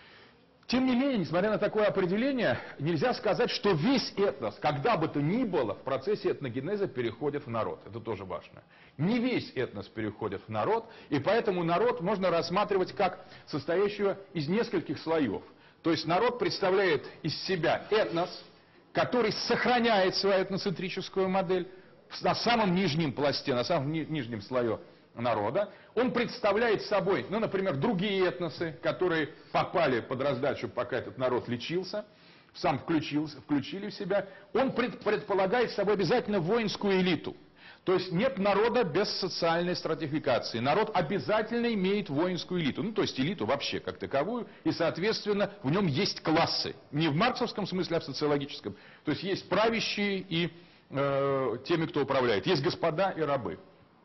Тем не менее, несмотря на такое определение, нельзя сказать, что весь этнос, когда бы то ни было, в процессе этногенеза переходит в народ. Это тоже важно. Не весь этнос переходит в народ, и поэтому народ можно рассматривать как состоящего из нескольких слоев. То есть народ представляет из себя этнос, который сохраняет свою этноцентрическую модель на самом нижнем пласте, на самом ни- нижнем слое народа. Он представляет собой, ну, например, другие этносы, которые попали под раздачу, пока этот народ лечился, сам включился, включили в себя. Он пред, предполагает собой обязательно воинскую элиту. То есть нет народа без социальной стратификации. Народ обязательно имеет воинскую элиту, ну, то есть элиту вообще как таковую, и, соответственно, в нем есть классы. Не в марксовском смысле, а в социологическом. То есть есть правящие и э, теми, кто управляет. Есть господа и рабы.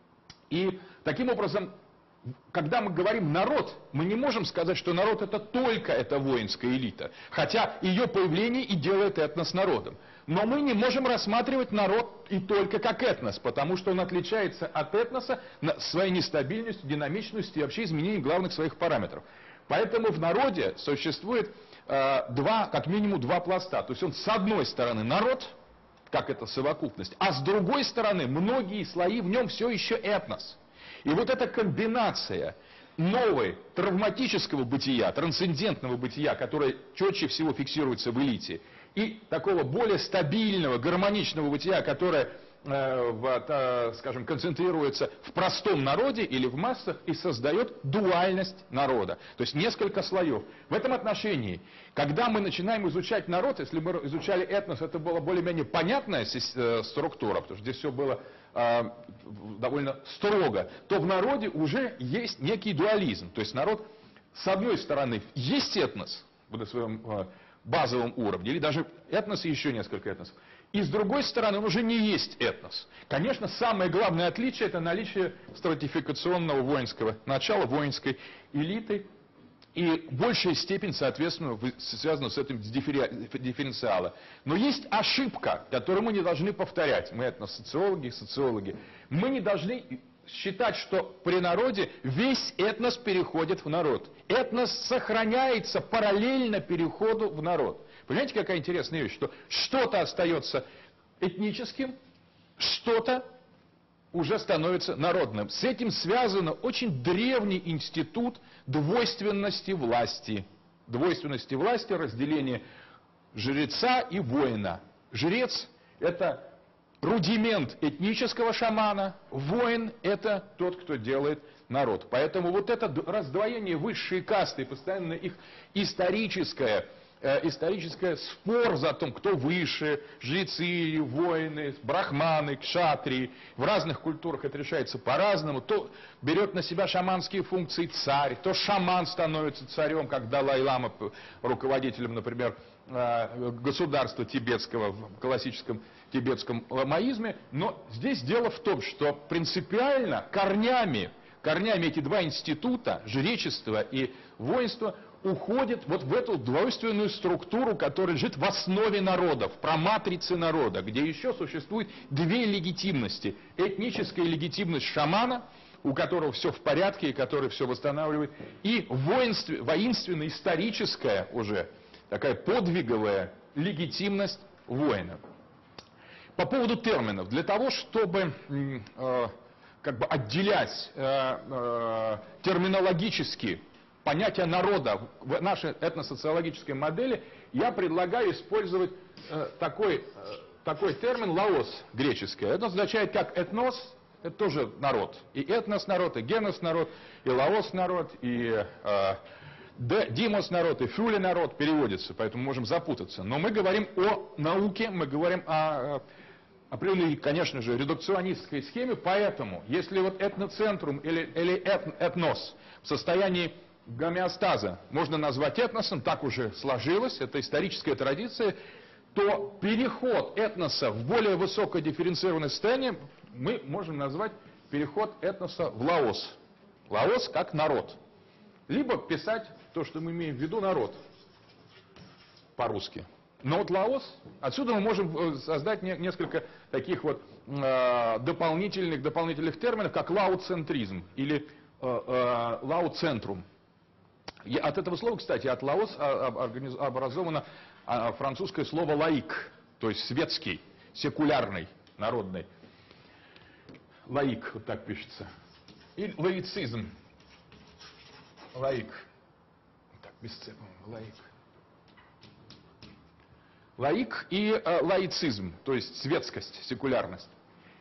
И таким образом, когда мы говорим «народ», мы не можем сказать, что народ – это только эта воинская элита. Хотя ее появление и делает этнос народом. Но мы не можем рассматривать народ и только как этнос, потому что он отличается от этноса своей нестабильностью, динамичностью и вообще изменением главных своих параметров. Поэтому в народе существует э, два, как минимум два пласта. То есть он с одной стороны народ, как это совокупность, а с другой стороны многие слои в нем все еще этнос. И вот эта комбинация новой травматического бытия, трансцендентного бытия, которое четче всего фиксируется в элите, и такого более стабильного, гармоничного бытия, которое, э, в, э, скажем, концентрируется в простом народе или в массах и создает дуальность народа. То есть несколько слоев. В этом отношении, когда мы начинаем изучать народ, если мы изучали этнос, это была более-менее понятная э, структура, потому что здесь все было э, довольно строго, то в народе уже есть некий дуализм. То есть народ, с одной стороны, есть этнос на своем э, базовом уровне, или даже этнос и еще несколько этносов. И с другой стороны, он уже не есть этнос. Конечно, самое главное отличие – это наличие стратификационного воинского начала, воинской элиты, и большая степень, соответственно, связана с этим дифференциала. Но есть ошибка, которую мы не должны повторять. Мы этносоциологи, социологи. Мы не должны считать, что при народе весь этнос переходит в народ. Этнос сохраняется параллельно переходу в народ. Понимаете, какая интересная вещь, что что-то остается этническим, что-то уже становится народным. С этим связан очень древний институт двойственности власти. Двойственности власти, разделение жреца и воина. Жрец – это рудимент этнического шамана, воин – это тот, кто делает народ. Поэтому вот это раздвоение высшей касты, постоянно их историческое, э, историческое спор за то, кто выше, жрецы, воины, брахманы, кшатрии. В разных культурах это решается по-разному. То берет на себя шаманские функции царь, то шаман становится царем, как Далай-лама, руководителем, например, государства тибетского в классическом тибетском ламаизме. Но здесь дело в том, что принципиально корнями корнями эти два института, жречество и воинство, уходят вот в эту двойственную структуру, которая лежит в основе народа, в проматрице народа, где еще существует две легитимности. Этническая легитимность шамана, у которого все в порядке и который все восстанавливает, и воинстве, воинственная, историческая уже, такая подвиговая легитимность воина. По поводу терминов. Для того, чтобы э, как бы отделять э, э, терминологически понятие народа в нашей этносоциологической модели, я предлагаю использовать э, такой, э, такой термин «лаос» греческий. Это означает как этнос, это тоже народ. И этнос народ, и генос народ, и лаос народ, и э, димос народ, и фюле народ переводится, поэтому можем запутаться. Но мы говорим о науке, мы говорим о определенной, конечно же, редукционистской схеме, поэтому если вот этноцентрум или, или эт, этнос в состоянии гомеостаза можно назвать этносом, так уже сложилось, это историческая традиция, то переход этноса в более высокое дифференцированное состояние мы можем назвать переход этноса в лаос. Лаос как народ. Либо писать то, что мы имеем в виду, народ по-русски. Но вот лаос, отсюда мы можем создать не, несколько таких вот э, дополнительных, дополнительных терминов, как лаоцентризм или э, э, лаоцентрум. И от этого слова, кстати, от лаос образовано французское слово лаик, то есть светский, секулярный, народный. Лаик, вот так пишется. И лаицизм. Лаик. Так, без цепи. Лаик. Лаик и э, лаицизм, то есть светскость, секулярность.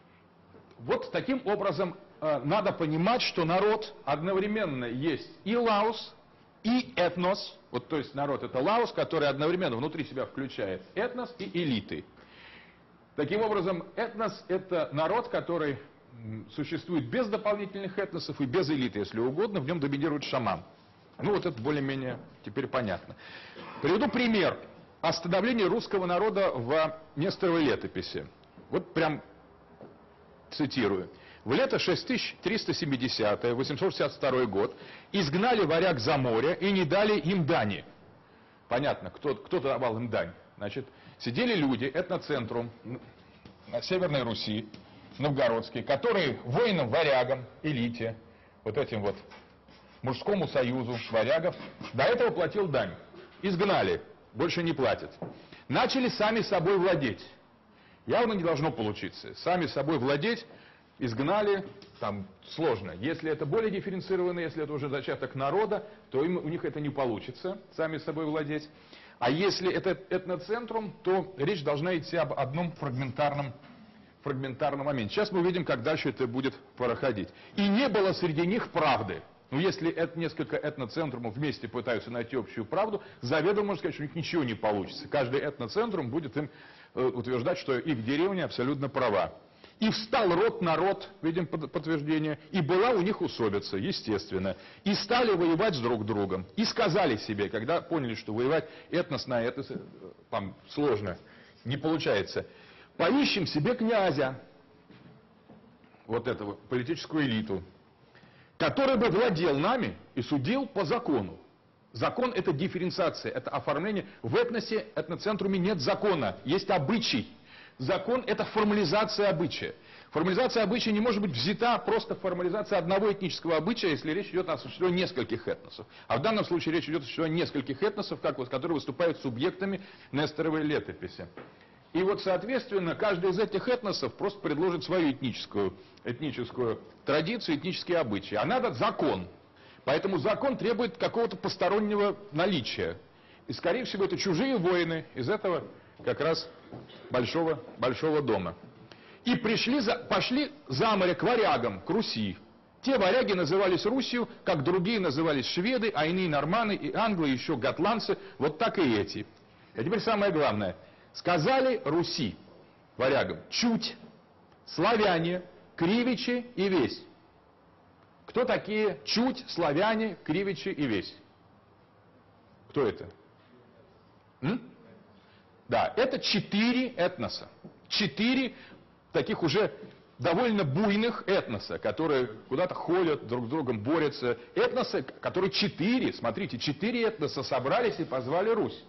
Вот таким образом э, надо понимать, что народ одновременно есть и лаос, и этнос. Вот, то есть народ это лаос, который одновременно внутри себя включает этнос и элиты. Таким образом, этнос это народ, который существует без дополнительных этносов и без элиты, если угодно, в нем доминирует шаман. Ну вот это более-менее теперь понятно. Приведу пример. О становлении русского народа в Несторовой летописи. Вот прям цитирую. В лето шесть тысяч триста семидесятое, восемьсот шестьдесят второй год, изгнали варяг за море и не дали им дани. Понятно, кто, кто давал им дань. Значит, сидели люди, этноцентрум на Северной Руси, новгородские, которые воинам-варягам, элите, вот этим вот мужскому союзу варягов, до этого платил дань. Изгнали. Больше не платят. Начали сами собой владеть. Явно не должно получиться. Сами собой владеть, изгнали, там сложно. Если это более дифференцированно, если это уже зачаток народа, то им, у них это не получится, сами собой владеть. А если это этноцентрум, то речь должна идти об одном фрагментарном, фрагментарном моменте. Сейчас мы увидим, как дальше это будет проходить. И не было среди них правды. Но если это несколько этноцентрумов вместе пытаются найти общую правду, заведомо можно сказать, что у них ничего не получится. Каждый этноцентрум будет им э, утверждать, что их деревня абсолютно права. И встал род на род, видим подтверждение, и была у них усобица, естественно. И стали воевать с друг другом. И сказали себе, когда поняли, что воевать этнос на этнос там сложно, не получается. Поищем себе князя, вот этого, политическую элиту, который бы владел нами и судил по закону. Закон – это дифференциация, это оформление. В этносе, этноцентруме нет закона, есть обычай. Закон – это формализация обычая. Формализация обычая не может быть взята просто формализация одного этнического обычая, если речь идет о существовании нескольких этносов. А в данном случае речь идет о существовании нескольких этносов, как вот, которые выступают субъектами Несторовой летописи. И вот, соответственно, каждый из этих этносов просто предложит свою этническую, этническую традицию, этнические обычаи. А надо закон. Поэтому закон требует какого-то постороннего наличия. И, скорее всего, это чужие воины из этого как раз большого, большого дома. И пришли за, пошли за море к варягам, к Руси. Те варяги назывались Русью, как другие назывались шведы, а иные норманы, и англы, и еще готландцы. Вот так и эти. А теперь самое главное. Сказали Руси, варягам, чуть, славяне, кривичи и весь. Кто такие чуть, славяне, кривичи и весь? Кто это? М? Да, это четыре этноса. Четыре таких уже довольно буйных этноса, которые куда-то ходят, друг с другом борются. Этносы, которые четыре, смотрите, четыре этноса собрались и позвали Русь.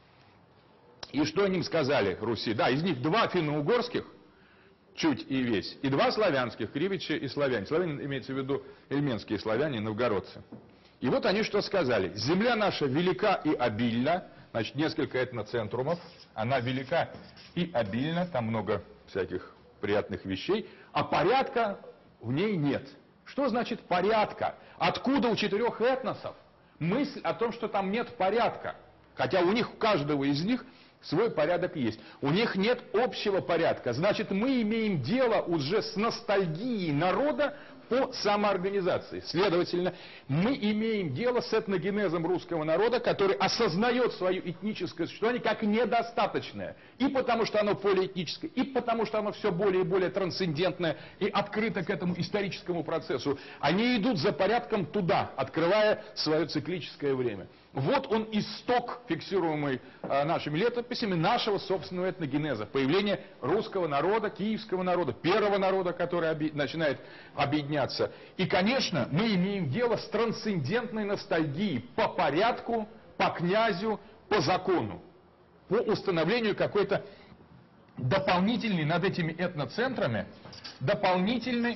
И что они им сказали, Руси? Да, из них два финно-угорских, чуть и весь, и два славянских, кривичи и славяне. Славяне имеется в виду эльменские славяне, новгородцы. И вот они что сказали. Земля наша велика и обильна, значит, несколько этноцентрумов, она велика и обильна, там много всяких приятных вещей, а порядка в ней нет. Что значит порядка? Откуда у четырех этносов мысль о том, что там нет порядка? Хотя у них, у каждого из них свой порядок есть. У них нет общего порядка. Значит, мы имеем дело уже с ностальгией народа по самоорганизации. Следовательно, мы имеем дело с этногенезом русского народа, который осознает свое этническое существование как недостаточное. И потому что оно полиэтническое, и потому что оно все более и более трансцендентное и открыто к этому историческому процессу. Они идут за порядком туда, открывая свое циклическое время. Вот он исток, фиксируемый э, нашими летописями, нашего собственного этногенеза. Появление русского народа, киевского народа, первого народа, который оби начинает объединяться. И, конечно, мы имеем дело с трансцендентной ностальгией по порядку, по князю, по закону. По установлению какой-то дополнительной над этими этноцентрами, дополнительной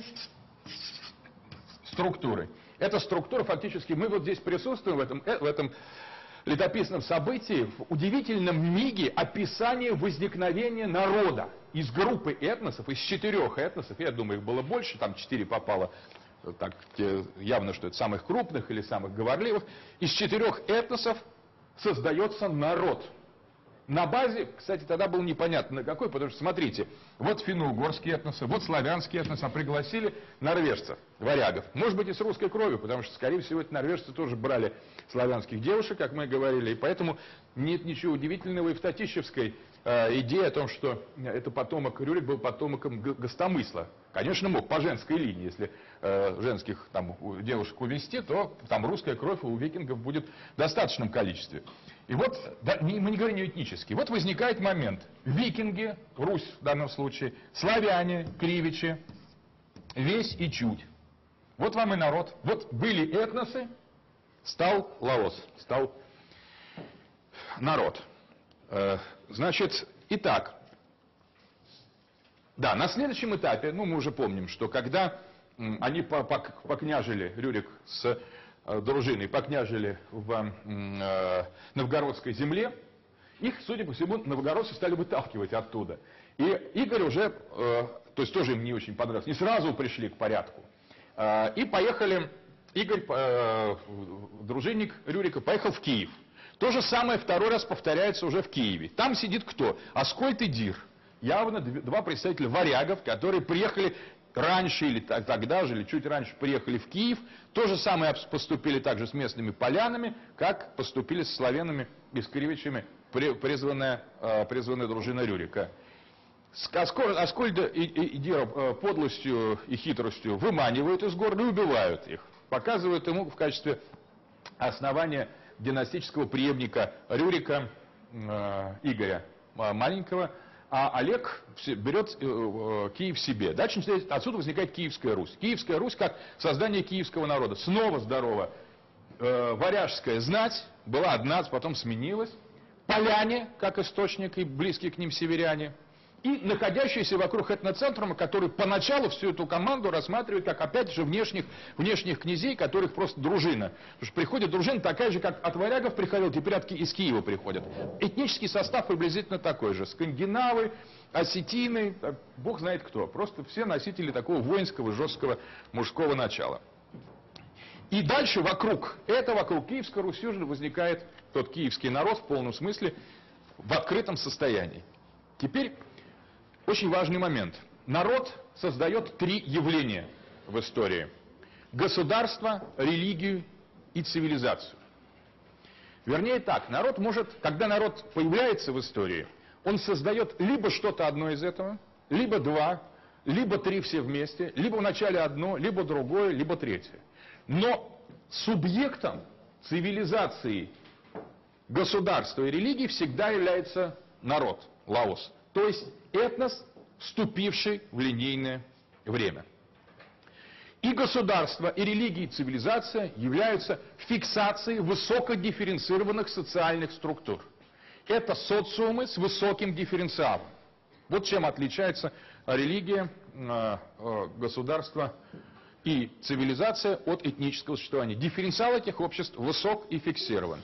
структуры. Эта структура фактически, мы вот здесь присутствуем в этом, в этом летописном событии, в удивительном миге описания возникновения народа из группы этносов, из четырех этносов, я думаю, их было больше, там четыре попало, так, явно, что это самых крупных или самых говорливых, из четырех этносов создается народ. На базе, кстати, тогда было непонятно на какой, потому что, смотрите, вот финно-угорские этносы, вот славянские этносы, а пригласили норвежцев, варягов. Может быть, и с русской кровью, потому что, скорее всего, эти норвежцы тоже брали славянских девушек, как мы говорили, и поэтому нет ничего удивительного и в татищевской э, идее о том, что это потомок, Рюрик был потомоком Гостомысла. Конечно, мог по женской линии, если э, женских там, девушек увезти, то там русская кровь у викингов будет в достаточном количестве. И вот, да, не, мы не говорим этнически, вот возникает момент. Викинги, Русь в данном случае, славяне, кривичи, весь и чуть. Вот вам и народ. Вот были этносы, стал Лаос, стал народ. Э, значит, итак, да, на следующем этапе, ну мы уже помним, что когда м, они покняжили, Рюрик с дружиной покняжили в э, новгородской земле, их, судя по всему, новгородцы стали выталкивать оттуда. И Игорь уже, э, то есть тоже им не очень понравилось, не сразу пришли к порядку. Э, и поехали, Игорь, э, дружинник Рюрика, поехал в Киев. То же самое второй раз повторяется уже в Киеве. Там сидит кто? Аскольд и Дир. Явно два представителя варягов, которые приехали раньше или тогда же, или чуть раньше приехали в Киев. То же самое поступили также с местными полянами, как поступили с славянами и с кривичами призванная, призванная дружина Рюрика. Аскольда и, и, и Дира подлостью и хитростью выманивают из города и убивают их. Показывают ему в качестве основания династического преемника Рюрика э, Игоря маленького. А Олег берет э, Киев себе. Дальше отсюда возникает Киевская Русь. Киевская Русь как создание киевского народа. Снова здорово. Э, варяжская знать была одна, потом сменилась. Поляне, как источник, и близкие к ним северяне. И находящиеся вокруг этноцентрума, которые поначалу всю эту команду рассматривают как, опять же, внешних, внешних князей, которых просто дружина. Потому что приходит дружина такая же, как от варягов приходила, теперь от, из Киева приходят. Этнический состав приблизительно такой же. Скандинавы, осетины, бог знает кто. Просто все носители такого воинского, жесткого, мужского начала. И дальше вокруг этого, вокруг Киевской Руси уже возникает тот киевский народ в полном смысле в открытом состоянии. Теперь очень важный момент. Народ создает три явления в истории. Государство, религию и цивилизацию. Вернее так, народ может, когда народ появляется в истории, он создает либо что-то одно из этого, либо два, либо три все вместе, либо вначале одно, либо другое, либо третье. Но субъектом цивилизации, государства и религии всегда является народ, лаос. То есть этнос, вступивший в линейное время. И государство, и религия, и цивилизация являются фиксацией высокодифференцированных социальных структур. Это социумы с высоким дифференциалом. Вот чем отличается религия, государство и цивилизация от этнического существования. Дифференциал этих обществ высок и фиксирован.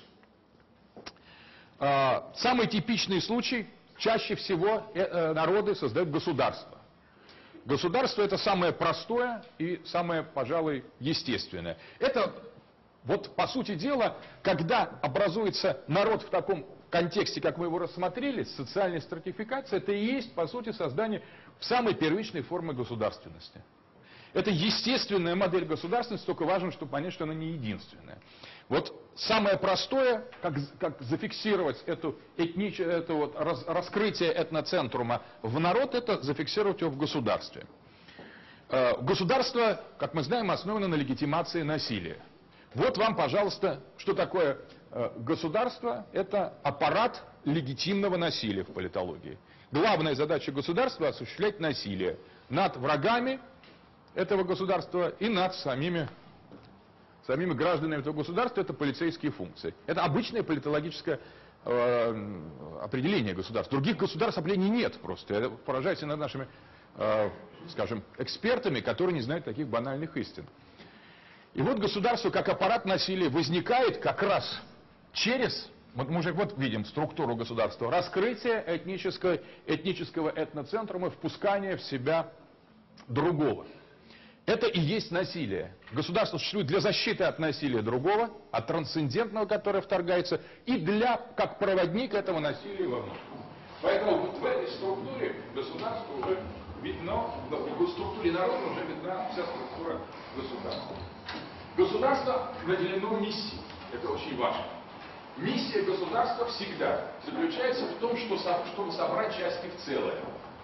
Самый типичный случай, чаще всего народы создают государство. Государство — это самое простое и самое, пожалуй, естественное. Это, вот по сути дела, когда образуется народ в таком контексте, как мы его рассмотрели, социальной стратификации, это и есть, по сути, создание самой первичной формы государственности. Это естественная модель государственности, только важно, чтобы понять, что она не единственная. Вот самое простое, как, как зафиксировать эту этнич... это вот раз... раскрытие этноцентрума в народ, это зафиксировать его в государстве. Э, государство, как мы знаем, основано на легитимации насилия. Вот вам, пожалуйста, что такое э, государство. Это аппарат легитимного насилия в политологии. Главная задача государства — осуществлять насилие над врагами этого государства и над самими Самими гражданами этого государства. Это полицейские функции. Это обычное политологическое э, определение государства. Других государств определений нет просто. Это поражается над нашими, э, скажем, экспертами, которые не знают таких банальных истин. И вот государство как аппарат насилия возникает как раз через, вот мы уже вот видим структуру государства, раскрытие этнического, этнического этноцентрума, впускание в себя другого. Это и есть насилие. Государство существует для защиты от насилия другого, от трансцендентного, которое вторгается, и для, как проводник этого насилия вовнутрь. Поэтому вот в этой структуре государства уже видно, в структуре народа уже видна вся структура государства. Государство наделено миссией. Это очень важно. Миссия государства всегда заключается в том, что, чтобы собрать части в целое.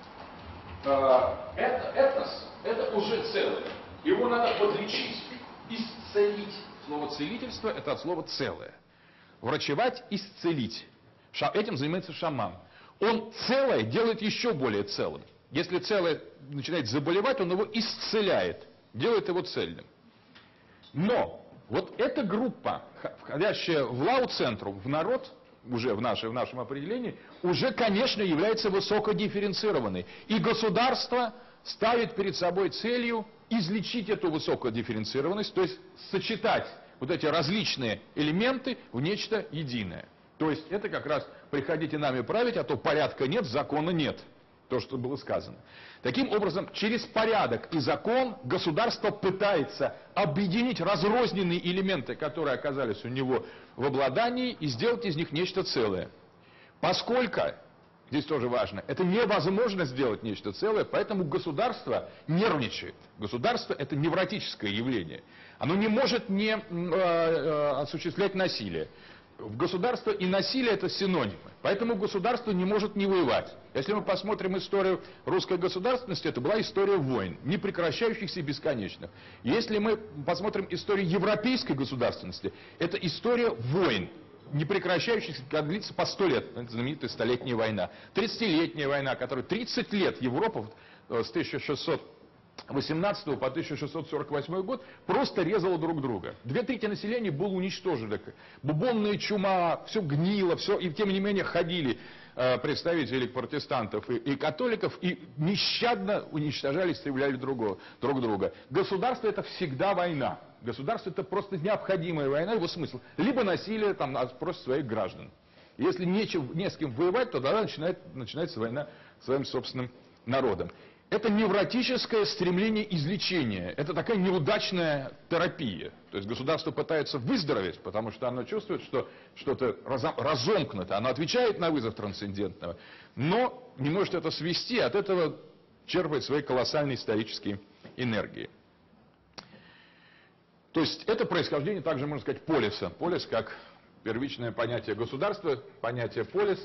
Это, этнос — это уже целое. Его надо подлечить, исцелить. Слово «целительство» — это от слова «целое». Врачевать, исцелить. Ша, этим занимается шаман. Он целое делает еще более целым. Если целое начинает заболевать, он его исцеляет, делает его цельным. Но вот эта группа, входящая в лау-центрум, в народ, уже в, наше, в нашем определении, уже, конечно, является высокодифференцированной. И государство ставит перед собой целью излечить эту высокодифференцированность, то есть сочетать вот эти различные элементы в нечто единое. То есть это как раз «приходите нами править, а то порядка нет, закона нет». То, что было сказано. Таким образом, через порядок и закон государство пытается объединить разрозненные элементы, которые оказались у него в обладании, и сделать из них нечто целое. Поскольку, здесь тоже важно, это невозможно сделать нечто целое, поэтому государство нервничает. Государство — это невротическое явление. Оно не может не э, э, осуществлять насилие. В государстве и насилие — это синонимы. Поэтому государство не может не воевать. Если мы посмотрим историю русской государственности, это была история войн, не прекращающихся и бесконечных. Если мы посмотрим историю европейской государственности, это история войн, не прекращающихся, как длится по сто лет. Это знаменитая столетняя война. тридцатилетняя война, которая тридцать лет Европа с тысяча шестьсот восемнадцатого по тысяча шестьсот сорок восьмой год просто резала друг друга. Две трети населения было уничтожено. Бубонная чума, все гнило, все, и тем не менее ходили э, представители протестантов и, и католиков и нещадно уничтожали, истребляли другого, друг друга. Государство — это всегда война. Государство — это просто необходимая война, его смысл. Либо насилие там против своих граждан. Если нечем, не с кем воевать, то тогда начинает, начинается война своим собственным народом. Это невротическое стремление излечения. Это такая неудачная терапия. То есть государство пытается выздороветь, потому что оно чувствует, что что-то разомкнуто. Оно отвечает на вызов трансцендентного, но не может это свести, от этого черпает свои колоссальные исторические энергии. То есть это происхождение также, можно сказать, полиса. Полис как первичное понятие государства, понятие полис.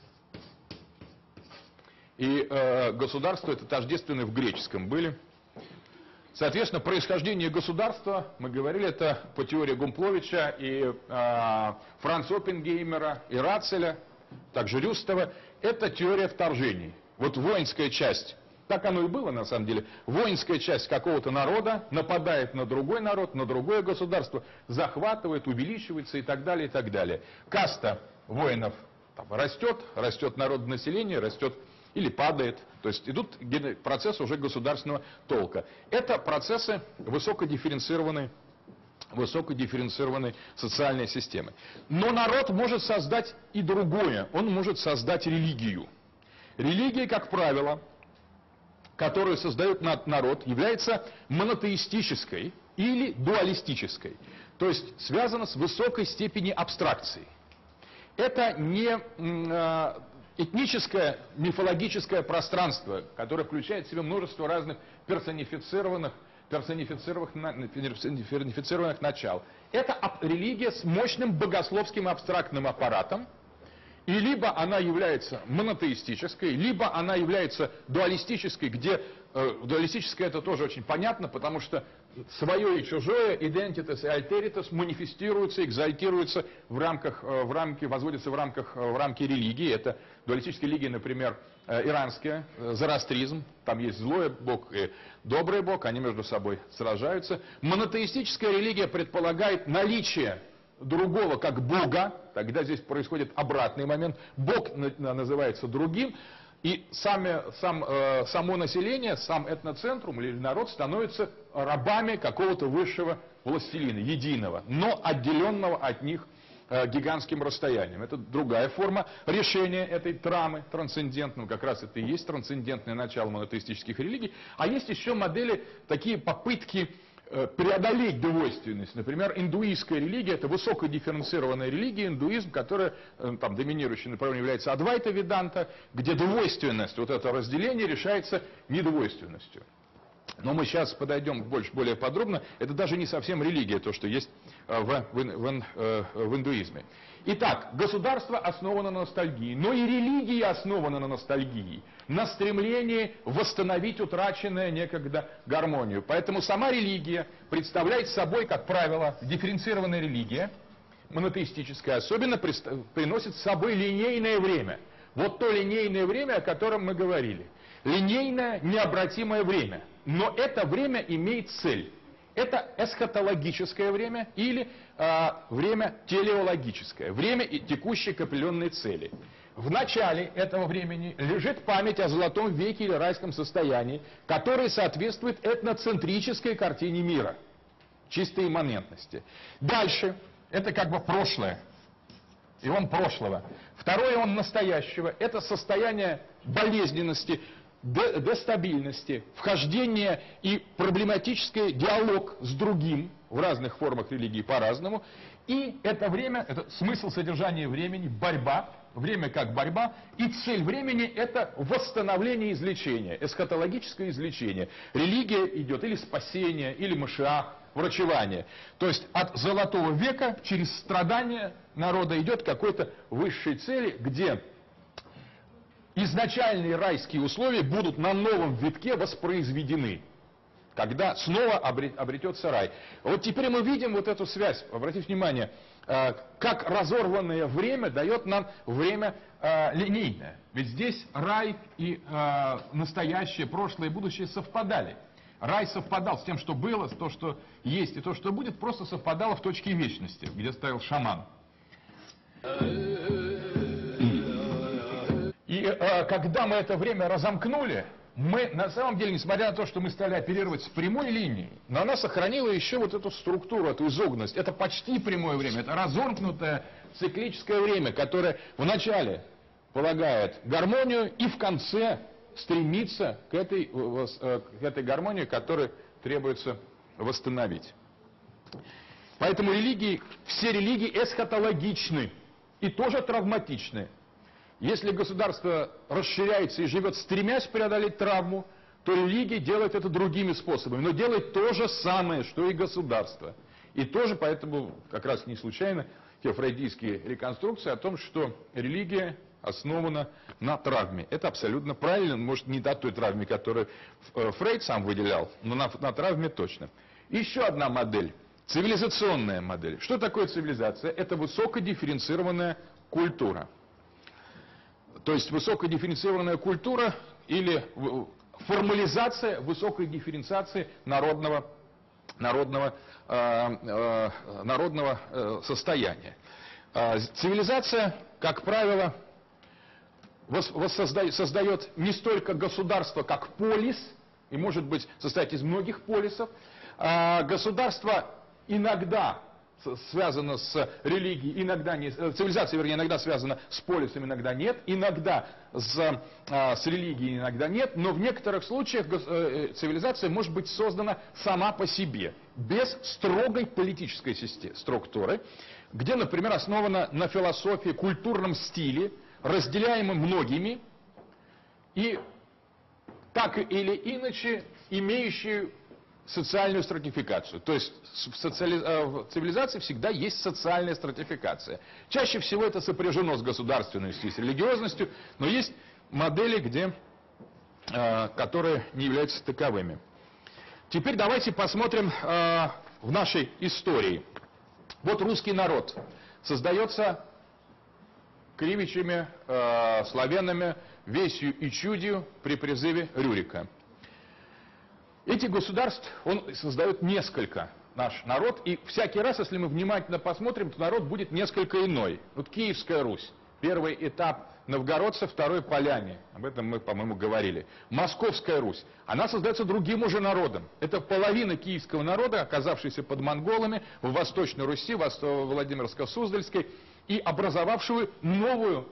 И э, государство — это тождественные в греческом были. Соответственно, происхождение государства, мы говорили, это по теории Гумпловича и э, Франца Оппенгеймера, и Рацеля, также Рюстова, это теория вторжений. Вот воинская часть Так оно и было на самом деле. Воинская часть какого-то народа нападает на другой народ, на другое государство, захватывает, увеличивается и так далее, и так далее. Каста воинов там растет, растет народонаселение, растет или падает. То есть идут процессы уже государственного толка. Это процессы высокодифференцированной, высокодифференцированной социальной системы. Но народ может создать и другое. Он может создать религию. Религия, как правило, которую создает народ, является монотеистической или дуалистической. То есть связана с высокой степенью абстракции. Это не этническое, мифологическое пространство, которое включает в себя множество разных персонифицированных, персонифицированных, персонифицированных начал. Это религия с мощным богословским абстрактным аппаратом. И либо она является монотеистической, либо она является дуалистической, где э, дуалистическая это тоже очень понятно, потому что свое и чужое, identitas и alteritas манифестируются, экзальтируются в рамках, э, в рамки, возводятся в рамках, э, в рамки религии. Это дуалистическая религия, например, э, иранская, э, зороастризм, там есть злой бог и добрый бог, они между собой сражаются. Монотеистическая религия предполагает наличие другого как Бога, тогда здесь происходит обратный момент, Бог называется другим, и сами, сам, э, само население, сам этноцентрум или народ становится рабами какого-то высшего властелина, единого, но отделенного от них э, гигантским расстоянием. Это другая форма решения этой драмы трансцендентного, как раз это и есть трансцендентное начало монотеистических религий, а есть еще модели, такие попытки преодолеть двойственность. Например, индуистская религия — это высокодифференцированная религия, индуизм, которая, там, доминирующим направлением является Адвайта Веданта, где двойственность, вот это разделение решается недвойственностью. Но мы сейчас подойдем больше, более подробно. Это даже не совсем религия, то, что есть в, в, в, в индуизме. Итак, государство основано на ностальгии, но и религия основана на ностальгии, на стремлении восстановить утраченное некогда гармонию. Поэтому сама религия представляет собой, как правило, дифференцированная религия, монотеистическая, особенно приносит с собой линейное время. Вот то линейное время, о котором мы говорили. Линейное, необратимое время. Но это время имеет цель. Это эсхатологическое время или э, время телеологическое, время, текущее к определенной цели. В начале этого времени лежит память о золотом веке или райском состоянии, которое соответствует этноцентрической картине мира, чистой имманентности. Дальше, это как бы прошлое, ион прошлого. Второе, ион настоящего, это состояние болезненности, дестабильности, вхождение и проблематический диалог с другим в разных формах религии по-разному. И это время, это смысл содержания времени, борьба, время как борьба, и цель времени — это восстановление излечения, эсхатологическое излечение. Религия идет или спасение, или машиах, врачевание. То есть от золотого века через страдания народа идет к какой-то высшей цели, где изначальные райские условия будут на новом витке воспроизведены, когда снова обретется рай. Вот теперь мы видим вот эту связь. Обратите внимание, как разорванное время дает нам время линейное. Ведь здесь рай и настоящее, прошлое и будущее совпадали. Рай совпадал с тем, что было, с то, что есть и то, что будет, просто совпадало в точке вечности, где стоял шаман. И э, когда мы это время разомкнули, мы на самом деле, несмотря на то, что мы стали оперировать с прямой линией, но она сохранила еще вот эту структуру, эту изогнутость. Это почти прямое время, это разомкнутое циклическое время, которое в начале полагает гармонию и в конце стремится к этой, к этой гармонии, которую требуется восстановить. Поэтому религии, все религии эсхатологичны и тоже травматичны. Если государство расширяется и живет, стремясь преодолеть травму, то религия делает это другими способами, но делает то же самое, что и государство. И тоже поэтому, как раз не случайно, те фрейдистские реконструкции о том, что религия основана на травме. Это абсолютно правильно, может не на той травме, которую Фрейд сам выделял, но на, на травме точно. Еще одна модель, цивилизационная модель. Что такое цивилизация? Это высокодифференцированная культура. То есть высокодифференцированная культура или формализация высокой дифференциации народного, народного, э, э, народного э, состояния. Э, цивилизация, как правило, воссозда, создает не столько государство, как полис, и может быть состоять из многих полисов. А государство иногда связано с религией, иногда не, цивилизация, вернее, иногда связана с полисом, иногда нет, иногда с, а, с религией, иногда нет, но в некоторых случаях цивилизация может быть создана сама по себе, без строгой политической системы, структуры, где, например, основана на философии, культурном стиле, разделяемым многими и так или иначе имеющие социальную стратификацию. То есть в, социали... в цивилизации всегда есть социальная стратификация. Чаще всего это сопряжено с государственностью и с религиозностью, но есть модели, где, э, которые не являются таковыми. Теперь давайте посмотрим э, в нашей истории. Вот русский народ создается кривичами, э, славянами, весью и чудью при призыве Рюрика. Этих государств он создает несколько, наш народ, и всякий раз, если мы внимательно посмотрим, то народ будет несколько иной. Вот Киевская Русь, первый этап новгородцев, второй поляне, об этом мы, по-моему, говорили. Московская Русь, она создается другим уже народом. Это половина киевского народа, оказавшаяся под монголами в Восточной Руси, Владимирско-Суздальской, и образовавшую новую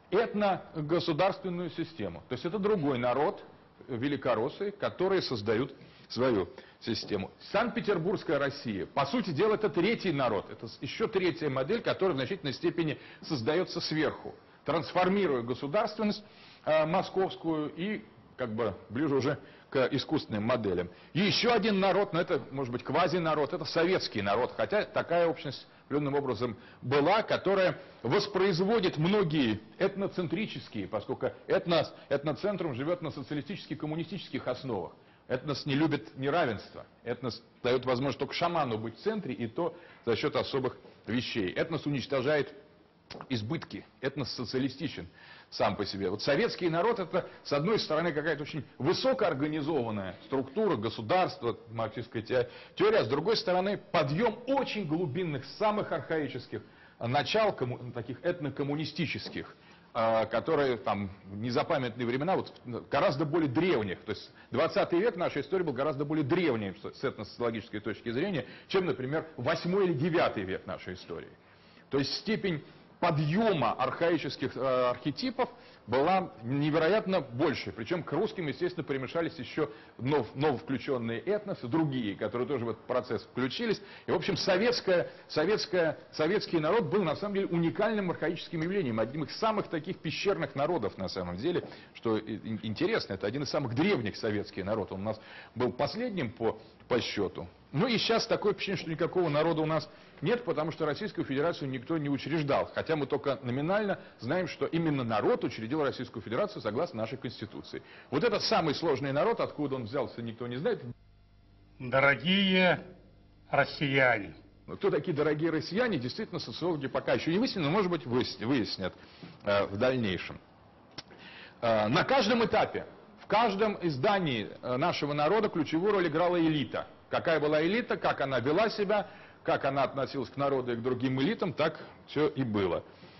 этногосударственную систему. То есть это другой народ, великороссы, которые создают свою систему. Санкт-Петербургская Россия, по сути дела, это третий народ, это еще третья модель, которая в значительной степени создается сверху, трансформируя государственность э, московскую и как бы ближе уже к искусственным моделям. И еще один народ, но это может быть квазинарод, это советский народ, хотя такая общность определенным образом была, которая воспроизводит многие этноцентрические, поскольку этнос, этноцентрум живет на социалистических, коммунистических основах. Этнос не любит неравенство. Этнос дает возможность только шаману быть в центре, и то за счет особых вещей. Этнос уничтожает избытки. Этнос социалистичен сам по себе. Вот советский народ — это, с одной стороны, какая-то очень высокоорганизованная структура, государство, марксистская теория, а с другой стороны, подъем очень глубинных, самых архаических начал, таких этнокоммунистических, которые там в незапамятные времена, вот, гораздо более древних. То есть двадцатый век нашей истории был гораздо более древний с этносоциологической точки зрения, чем, например, восьмой или девятый век нашей истории. То есть степень подъема архаических э, архетипов была невероятно больше. Причем к русским, естественно, примешались еще нов, нововключенные этносы, другие, которые тоже в этот процесс включились. И, в общем, советская, советская, советский народ был, на самом деле, уникальным архаическим явлением. Одним из самых таких пещерных народов, на самом деле. Что интересно, это один из самых древних советских народов. Он у нас был последним по, по счету. Ну и сейчас такое впечатление, что никакого народа у нас нет, потому что Российскую Федерацию никто не учреждал. Хотя мы только номинально знаем, что именно народ учредил Российскую Федерацию согласно нашей Конституции. Вот этот самый сложный народ, откуда он взялся, никто не знает. Дорогие россияне. Но кто такие дорогие россияне, действительно, социологи пока еще не выяснили, но, может быть, выяснят э, в дальнейшем. Э, на каждом этапе, в каждом издании нашего народа ключевую роль играла элита. Какая была элита, как она вела себя, как она относилась к народу и к другим элитам, так все и было.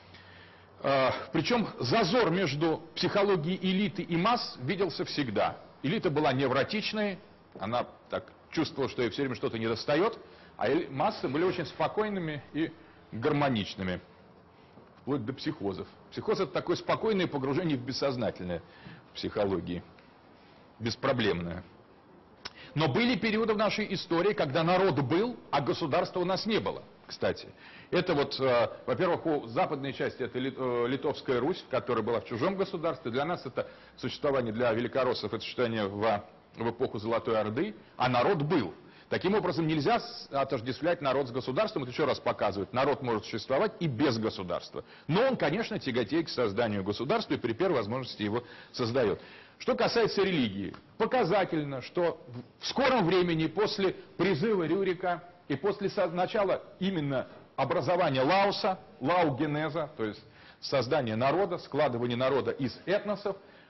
Причем зазор между психологией элиты и масс виделся всегда. Элита была невротичной, она так чувствовала, что ей все время что-то недостает, а массы были очень спокойными и гармоничными, вплоть до психозов. Психоз — это такое спокойное погружение в бессознательное в психологии, беспроблемное. Но были периоды в нашей истории, когда народ был, а государства у нас не было, кстати. Это вот, э, во-первых, у западной части это Литовская Русь, которая была в чужом государстве. Для нас это существование, для великороссов, это существование в, в эпоху Золотой Орды, а народ был. Таким образом, нельзя отождествлять народ с государством. Это еще раз показывает, народ может существовать и без государства. Но он, конечно, тяготеет к созданию государства и при первой возможности его создает. Что касается религии, показательно, что в скором времени после призыва Рюрика и после начала именно образования Лауса, лаугенеза, то есть создания народа, складывания народа из этносов,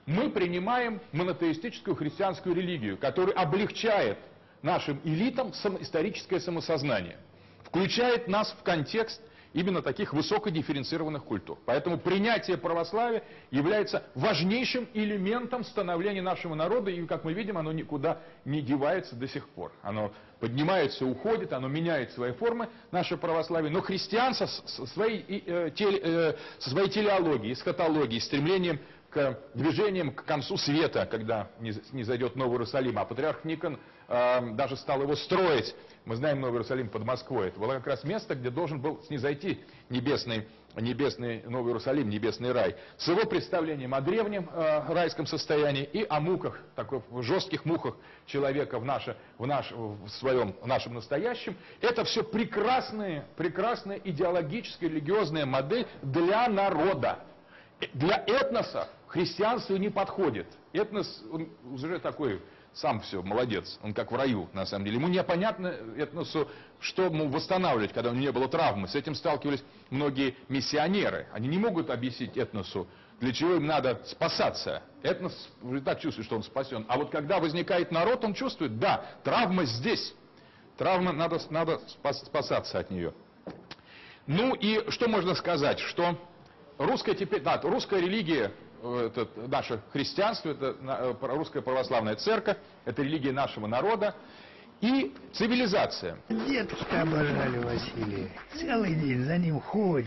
Мы принимаем монотеистическую христианскую религию, которая облегчает нашим элитам историческое самосознание, включает нас в контекст именно таких высокодифференцированных культур. Поэтому принятие православия является важнейшим элементом становления нашего народа, и, как мы видим, оно никуда не девается до сих пор. Оно поднимается, уходит, оно меняет свои формы, наше православие, но христианство со своей, э, теле, э, со своей телеологией, эсхатологией, стремлением к движением к концу света, когда не зайдет Новый Иерусалим, а патриарх Никон э, даже стал его строить. Мы знаем Новый Иерусалим под Москвой. Это было как раз место, где должен был снизойти небесный, небесный Новый Иерусалим, небесный рай. С его представлением о древнем э, райском состоянии и о муках, такой, в жестких муках человека в, наше, в, наш, в, своем, в нашем настоящем. Это все прекрасная, прекрасная идеологическая, религиозная модель для народа. Для этноса христианство не подходит. Этнос, он уже такой, сам все, молодец, он как в раю, на самом деле. Ему непонятно этносу, что ему восстанавливать, когда у него не было травмы. С этим сталкивались многие миссионеры. Они не могут объяснить этносу, для чего им надо спасаться. Этнос уже так чувствует, что он спасен. А вот когда возникает народ, он чувствует, да, травма здесь. Травма, надо, надо спасаться от нее. Ну и что можно сказать, что... Русская, теперь, да, русская религия, это наше христианство, это русская православная церковь, это религия нашего народа и цивилизация. Детки-то обожали Василия, целый день за ним ходят.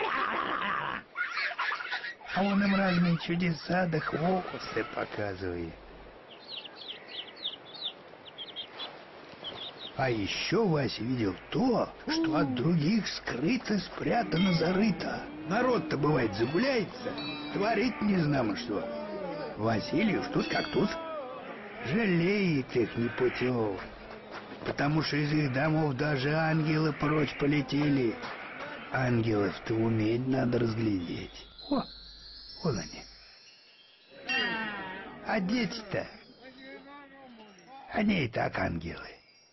А он им разные чудеса да хвосты показывает. А еще Вася видел то, что от других скрыто, спрятано, зарыто. Народ-то, бывает, загуляется, творит не знамо что. Васильев тут как тут. Жалеет их непутевых, потому что из их домов даже ангелы прочь полетели. Ангелов-то уметь надо разглядеть. О, вон они. А дети-то, они и так ангелы.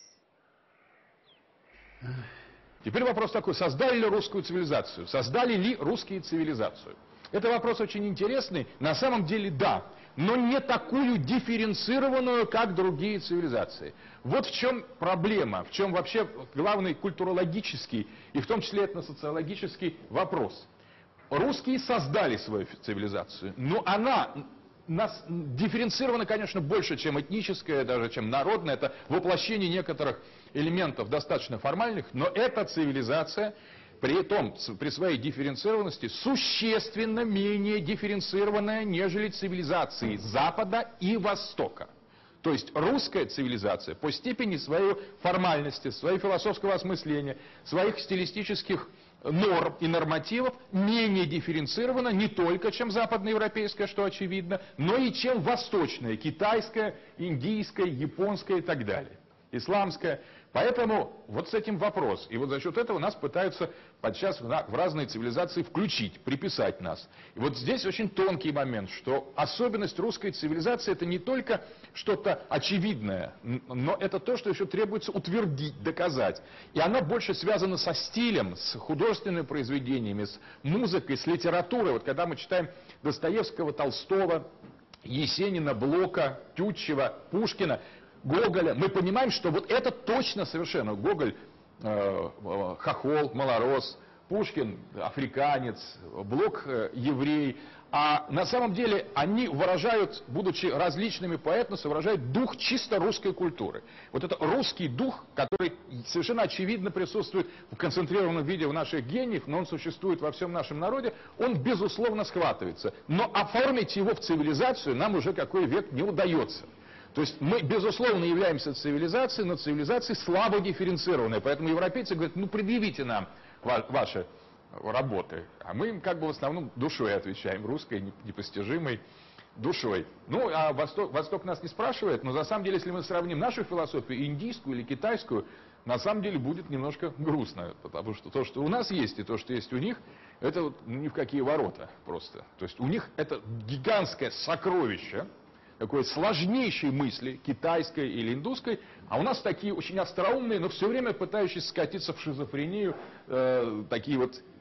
Теперь вопрос такой, создали ли русскую цивилизацию? Создали ли русские цивилизацию? Это вопрос очень интересный. На самом деле да, но не такую дифференцированную, как другие цивилизации. Вот в чем проблема, в чем вообще главный культурологический и в том числе этносоциологический вопрос. Русские создали свою цивилизацию, но она... Нас дифференцировано, конечно, больше, чем этническое, даже чем народное. Это воплощение некоторых элементов достаточно формальных, но эта цивилизация, при том, при своей дифференцированности, существенно менее дифференцированная, нежели цивилизации Запада и Востока. То есть русская цивилизация по степени своей формальности, своего философского осмысления, своих стилистических норм и нормативов менее дифференцирована не только, чем западноевропейская, что очевидно, но и чем восточная, китайская, индийская, японская и так далее, исламская. Поэтому вот с этим вопрос. И вот за счет этого нас пытаются подчас в разные цивилизации включить, приписать нас. И вот здесь очень тонкий момент, что особенность русской цивилизации это не только что-то очевидное, но это то, что еще требуется утвердить, доказать. И она больше связана со стилем, с художественными произведениями, с музыкой, с литературой. Вот когда мы читаем Достоевского, Толстого, Есенина, Блока, Тютчева, Пушкина, Гоголя, мы понимаем, что вот это точно совершенно. Гоголь, э, хохол, малорос, Пушкин, африканец, Блок, э, еврей. А на самом деле они выражают, будучи различными по этносу, выражают дух чисто русской культуры. Вот это русский дух, который совершенно очевидно присутствует в концентрированном виде в наших гениях, но он существует во всем нашем народе, он безусловно схватывается. Но оформить его в цивилизацию нам уже какой век не удается. То есть мы, безусловно, являемся цивилизацией, но цивилизацией слабо дифференцированной. Поэтому европейцы говорят, ну предъявите нам ва ваши работы. А мы им как бы в основном душой отвечаем, русской, непостижимой душой. Ну, а Восток, Восток нас не спрашивает, но на самом деле, если мы сравним нашу философию, индийскую или китайскую, на самом деле будет немножко грустно. Потому что то, что у нас есть, и то, что есть у них, это вот ни в какие ворота просто. То есть у них это гигантское сокровище, такой сложнейшей мысли, китайской или индусской, а у нас такие очень остроумные, но все время пытающиеся скатиться в шизофрению, э, такие вот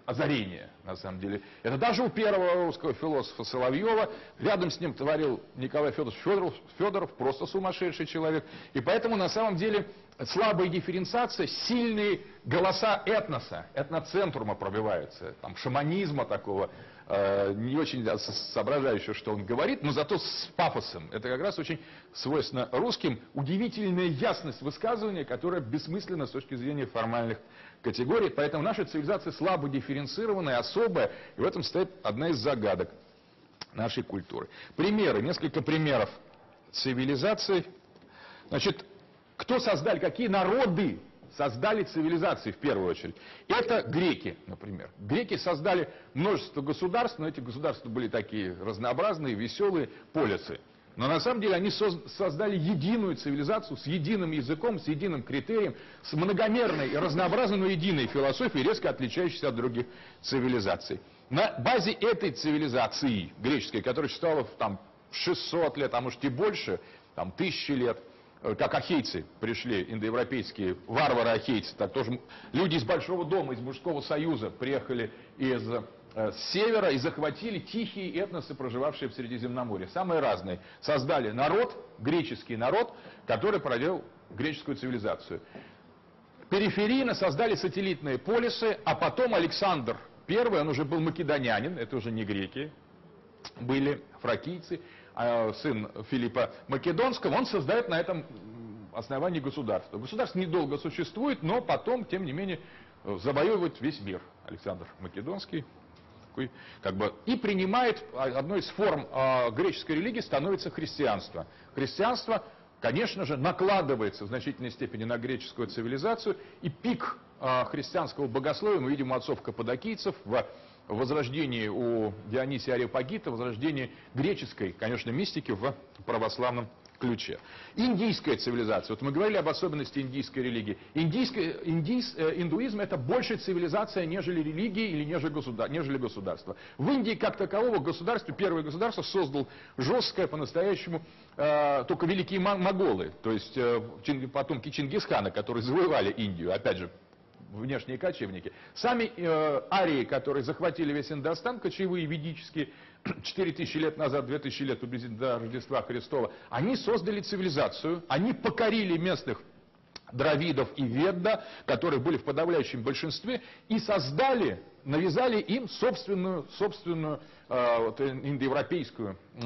озарение, на самом деле. Это даже у первого русского философа Соловьева. Рядом с ним творил Николай Федорович Федоров, Федоров, просто сумасшедший человек. И поэтому, на самом деле, слабая дифференциация, сильные голоса этноса, этноцентрума пробиваются, там, шаманизма такого, э, не очень соображающего, что он говорит, но зато с пафосом. Это как раз очень свойственно русским. Удивительная ясность высказывания, которая бессмысленна с точки зрения формальных категорий. Поэтому наша цивилизация слабо дифференцированная, особая, и в этом стоит одна из загадок нашей культуры. Примеры, несколько примеров цивилизаций. Значит, кто создали, какие народы создали цивилизации в первую очередь? Это греки, например. Греки создали множество государств, но эти государства были такие разнообразные, веселые, полисы. Но на самом деле они создали единую цивилизацию с единым языком, с единым критерием, с многомерной и разнообразной, но единой философией, резко отличающейся от других цивилизаций. На базе этой цивилизации греческой, которая существовала там шестьсот лет, а может и больше, там тысячи лет, как ахейцы пришли, индоевропейские варвары-ахейцы, так тоже люди из Большого дома, из мужского союза приехали из э, с севера и захватили тихие этносы, проживавшие в Средиземноморье, самые разные. Создали народ, греческий народ, который породил греческую цивилизацию. Периферийно создали сателлитные полисы, а потом Александр Первый, он уже был македонянин, это уже не греки, были фракийцы, сын Филиппа Македонского, он создает на этом основании государство. Государство недолго существует, но потом, тем не менее, завоевывает весь мир. Александр Македонский. Такой, как бы, и принимает одной из форм э, греческой религии, становится христианство. Христианство, конечно же, накладывается в значительной степени на греческую цивилизацию, и пик э, христианского богословия мы видим у отцов каппадокийцев в возрождении у Дионисия Ареопагита, возрождении греческой, конечно, мистики в православном ключе. Индийская цивилизация. Вот мы говорили об особенности индийской религии. Индийская, индийс, э, индуизм это больше цивилизация, нежели религия или нежели, государ, нежели государство. В Индии как такового государства, первое государство создал жесткое по-настоящему э, только великие моголы, то есть э, потомки Чингисхана, которые завоевали Индию, опять же, внешние кочевники. Сами э, арии, которые захватили весь Индостан, кочевые ведические, четыре тысячи лет назад, две тысячи лет приблизительно до Рождества Христова, они создали цивилизацию, они покорили местных дравидов и ведда, которые были в подавляющем большинстве, и создали, навязали им собственную, собственную э, вот, индоевропейскую, э,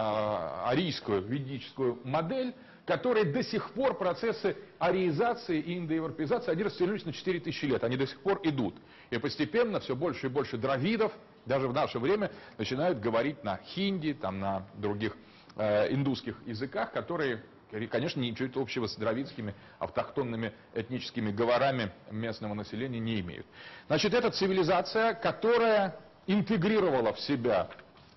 арийскую ведическую модель, которые до сих пор процессы ариизации и индоевропеизации, они растянулись на четыре тысячи лет, они до сих пор идут. И постепенно все больше и больше дравидов, даже в наше время, начинают говорить на хинди, там, на других э, индусских языках, которые, конечно, ничего общего с дравидскими автохтонными этническими говорами местного населения не имеют. Значит, это цивилизация, которая интегрировала в себя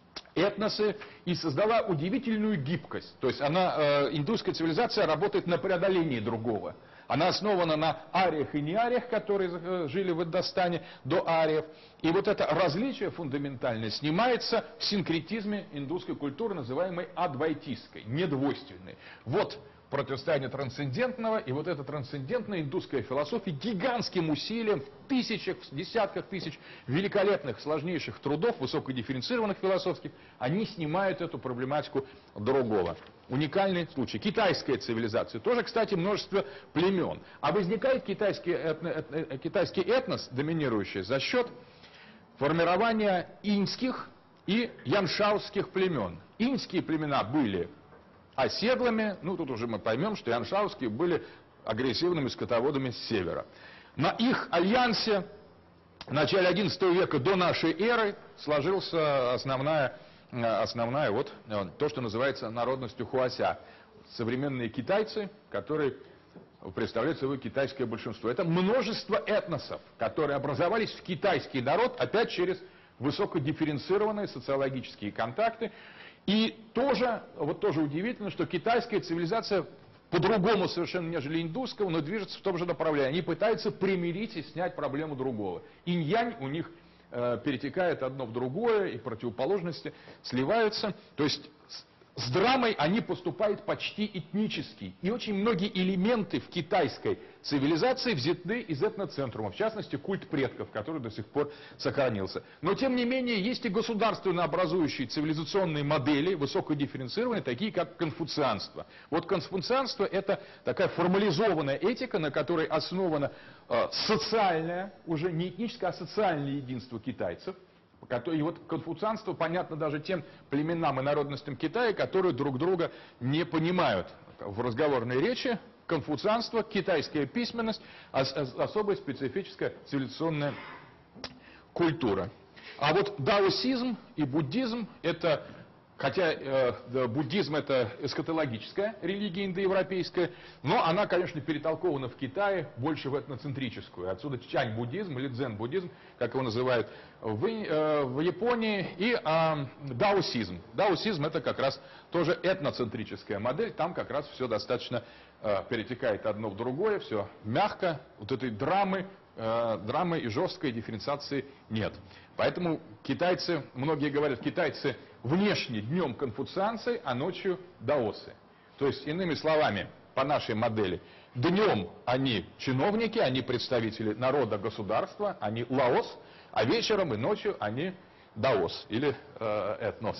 этносы и создала удивительную гибкость. То есть она, э, индусская цивилизация работает на преодолении другого. Она основана на ариях и неариях, которые э, жили в Индостане до ариев. И вот это различие фундаментальное снимается в синкретизме индусской культуры, называемой адвайтистской, недвойственной. Вот противостояние трансцендентного, и вот эта трансцендентная индусская философия гигантским усилием в тысячах, в десятках тысяч великолепных, сложнейших трудов, высокодифференцированных философских, они снимают эту проблематику другого. Уникальный случай. Китайская цивилизация. Тоже, кстати, множество племен. А возникает китайский, этно, этно, китайский этнос, доминирующий, за счет формирования иньских и яншауских племен. Иньские племена были оседлыми, ну тут уже мы поймем, что яншауские были агрессивными скотоводами с севера. На их альянсе в начале одиннадцатого века до нашей эры сложился основная, основная вот, то, что называется народностью хуася. Современные китайцы, которые представляют собой китайское большинство. Это множество этносов, которые образовались в китайский народ, опять через высокодифференцированные социологические контакты. И тоже, вот тоже удивительно, что китайская цивилизация по-другому совершенно, нежели индусского, но движется в том же направлении. Они пытаются примирить и снять проблему другого. Инь-янь у них э, перетекает одно в другое, и противоположности сливаются. То есть с драмой они поступают почти этнически. И очень многие элементы в китайской цивилизации взяты из этноцентрума, в частности, культ предков, который до сих пор сохранился. Но, тем не менее, есть и государственно образующие цивилизационные модели, высокодифференцированные, такие как конфуцианство. Вот конфуцианство – это такая формализованная этика, на которой основано э, социальное, уже не этническое, а социальное единство китайцев. И вот конфуцианство понятно даже тем племенам и народностям Китая, которые друг друга не понимают. В разговорной речи конфуцианство, китайская письменность, особая специфическая цивилизационная культура. А вот даосизм и буддизм – это, хотя э, буддизм – это эсхатологическая религия индоевропейская, но она, конечно, перетолкована в Китае больше в этноцентрическую. Отсюда чань-буддизм или дзен-буддизм, как его называют в, э, в Японии, и э, даосизм. Даосизм – это как раз тоже этноцентрическая модель, там как раз все достаточно э, перетекает одно в другое, все мягко, вот этой драмы, э, драмы и жесткой дифференциации нет. Поэтому китайцы, многие говорят, китайцы внешне днем конфуцианцы, а ночью даосы. То есть, иными словами, по нашей модели, днем они чиновники, они представители народа, государства, они лаос, а вечером и ночью они даос или э, этнос.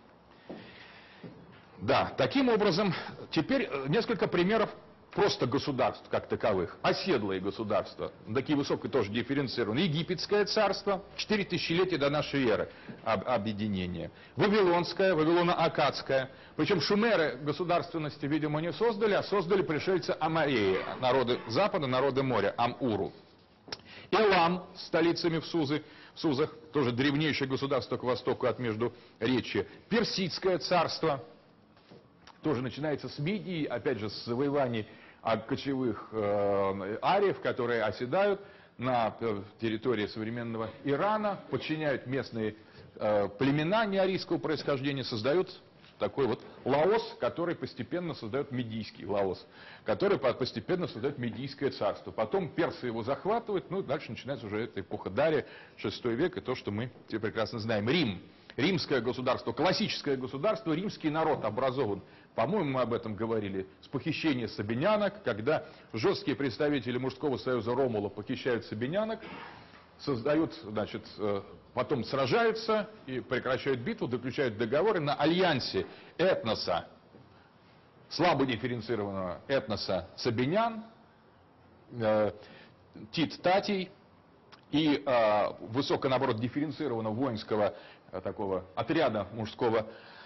Да, таким образом, теперь несколько примеров просто государств как таковых. Оседлые государства, такие высокие тоже дифференцированные. Египетское царство, четыре тысячелетия до нашей эры об, объединения. Вавилонское, Вавилоно-Аккадское. Причем шумеры государственности, видимо, не создали, а создали пришельцы Амореи, народы Запада, народы моря, Ам-Уру. Элам с столицами в, Сузы, в Сузах, тоже древнейшее государство к востоку от Междуречья. Персидское царство. Тоже начинается с Мидии, опять же, с завоеваний от кочевых э, ариев, которые оседают на э, территории современного Ирана, подчиняют местные э, племена неарийского происхождения, создают такой вот Лаос, который постепенно создает Медийский Лаос, который постепенно создает Медийское царство. Потом персы его захватывают, ну дальше начинается уже эта эпоха Дария, шестой век, и то, что мы все прекрасно знаем. Рим. Римское государство, классическое государство, римский народ образован, по-моему, мы об этом говорили, с похищения сабинянок, когда жесткие представители мужского союза Ромула похищают сабинянок, создают, значит, потом сражаются и прекращают битву, заключают договоры на альянсе этноса, слабо дифференцированного этноса сабинян, э, тит-татий и э, высоко, наоборот, дифференцированного воинского такого отряда мужского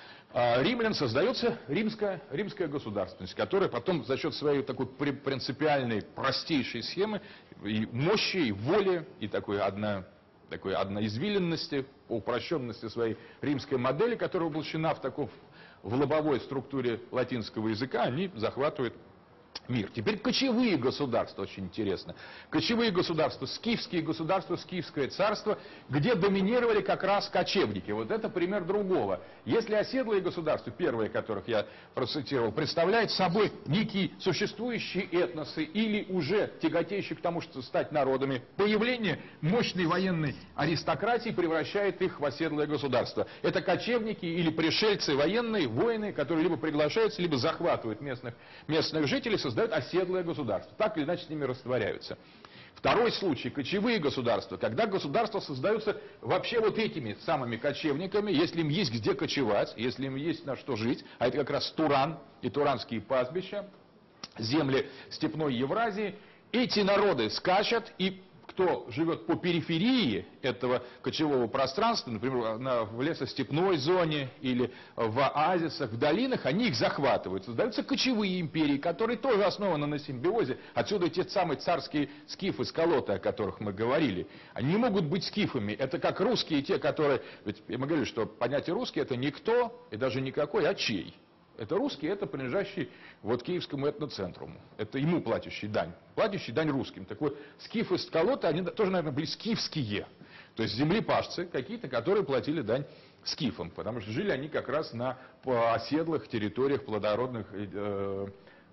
римлян, создается римская, римская государственность, которая потом за счет своей такой принципиальной, простейшей схемы, и мощи, и воли, и такой, одно, такой одноизвиленности, по упрощенности своей римской модели, которая воплощена в, такой, в лобовой структуре латинского языка, они захватывают мир. Теперь кочевые государства, очень интересно. Кочевые государства, скифские государства, скифское царство, где доминировали как раз кочевники. Вот это пример другого. Если оседлые государства, первые, которых я процитировал, представляют собой некие существующие этносы или уже тяготеющие к тому, чтобы стать народами, появление мощной военной аристократии превращает их в оседлое государство. Это кочевники или пришельцы военные, воины, которые либо приглашаются, либо захватывают местных, местных жителей, создают оседлое государство. Так или иначе с ними растворяются. Второй случай – кочевые государства. Когда государства создаются вообще вот этими самыми кочевниками, если им есть где кочевать, если им есть на что жить, а это как раз Туран и туранские пастбища, земли степной Евразии, эти народы скачут, и кто живет по периферии этого кочевого пространства, например, на, в лесостепной зоне или в оазисах, в долинах, они их захватывают. Создаются кочевые империи, которые тоже основаны на симбиозе. Отсюда те самые царские скифы, сколоты, о которых мы говорили. Они не могут быть скифами. Это как русские, те, которые... Ведь мы говорили, что понятие русский — это никто и даже никакой, а чей. Это русский, это принадлежащий вот киевскому этноцентруму. Это ему платящий дань. Платящий дань русским. Так вот, скифы, сколоты, они тоже, наверное, были скифские. То есть землепашцы какие-то, которые платили дань скифам. Потому что жили они как раз на оседлых территориях, плодородных э,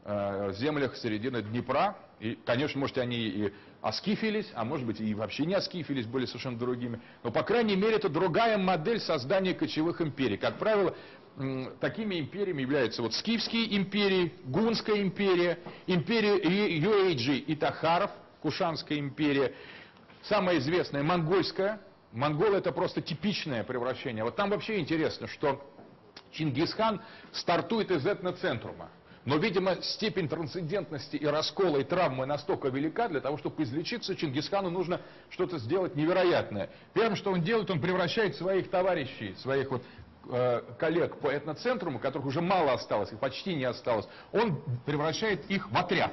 э, землях середины Днепра. И, конечно, может, они и оскифились, а может быть, и вообще не оскифились, были совершенно другими. Но, по крайней мере, это другая модель создания кочевых империй. Как правило, м, такими империями являются вот скифские империи, Гунская империя, империя Юэйджи и Тахаров, Кушанская империя, самая известная монгольская. Монголы — это просто типичное превращение. Вот там вообще интересно, что Чингисхан стартует из этноцентрума. Но, видимо, степень трансцендентности и раскола, и травмы настолько велика, для того, чтобы излечиться, Чингисхану нужно что-то сделать невероятное. Первым, что он делает, он превращает своих товарищей, своих вот, э, коллег по этноцентруму, которых уже мало осталось, их почти не осталось, он превращает их в отряд.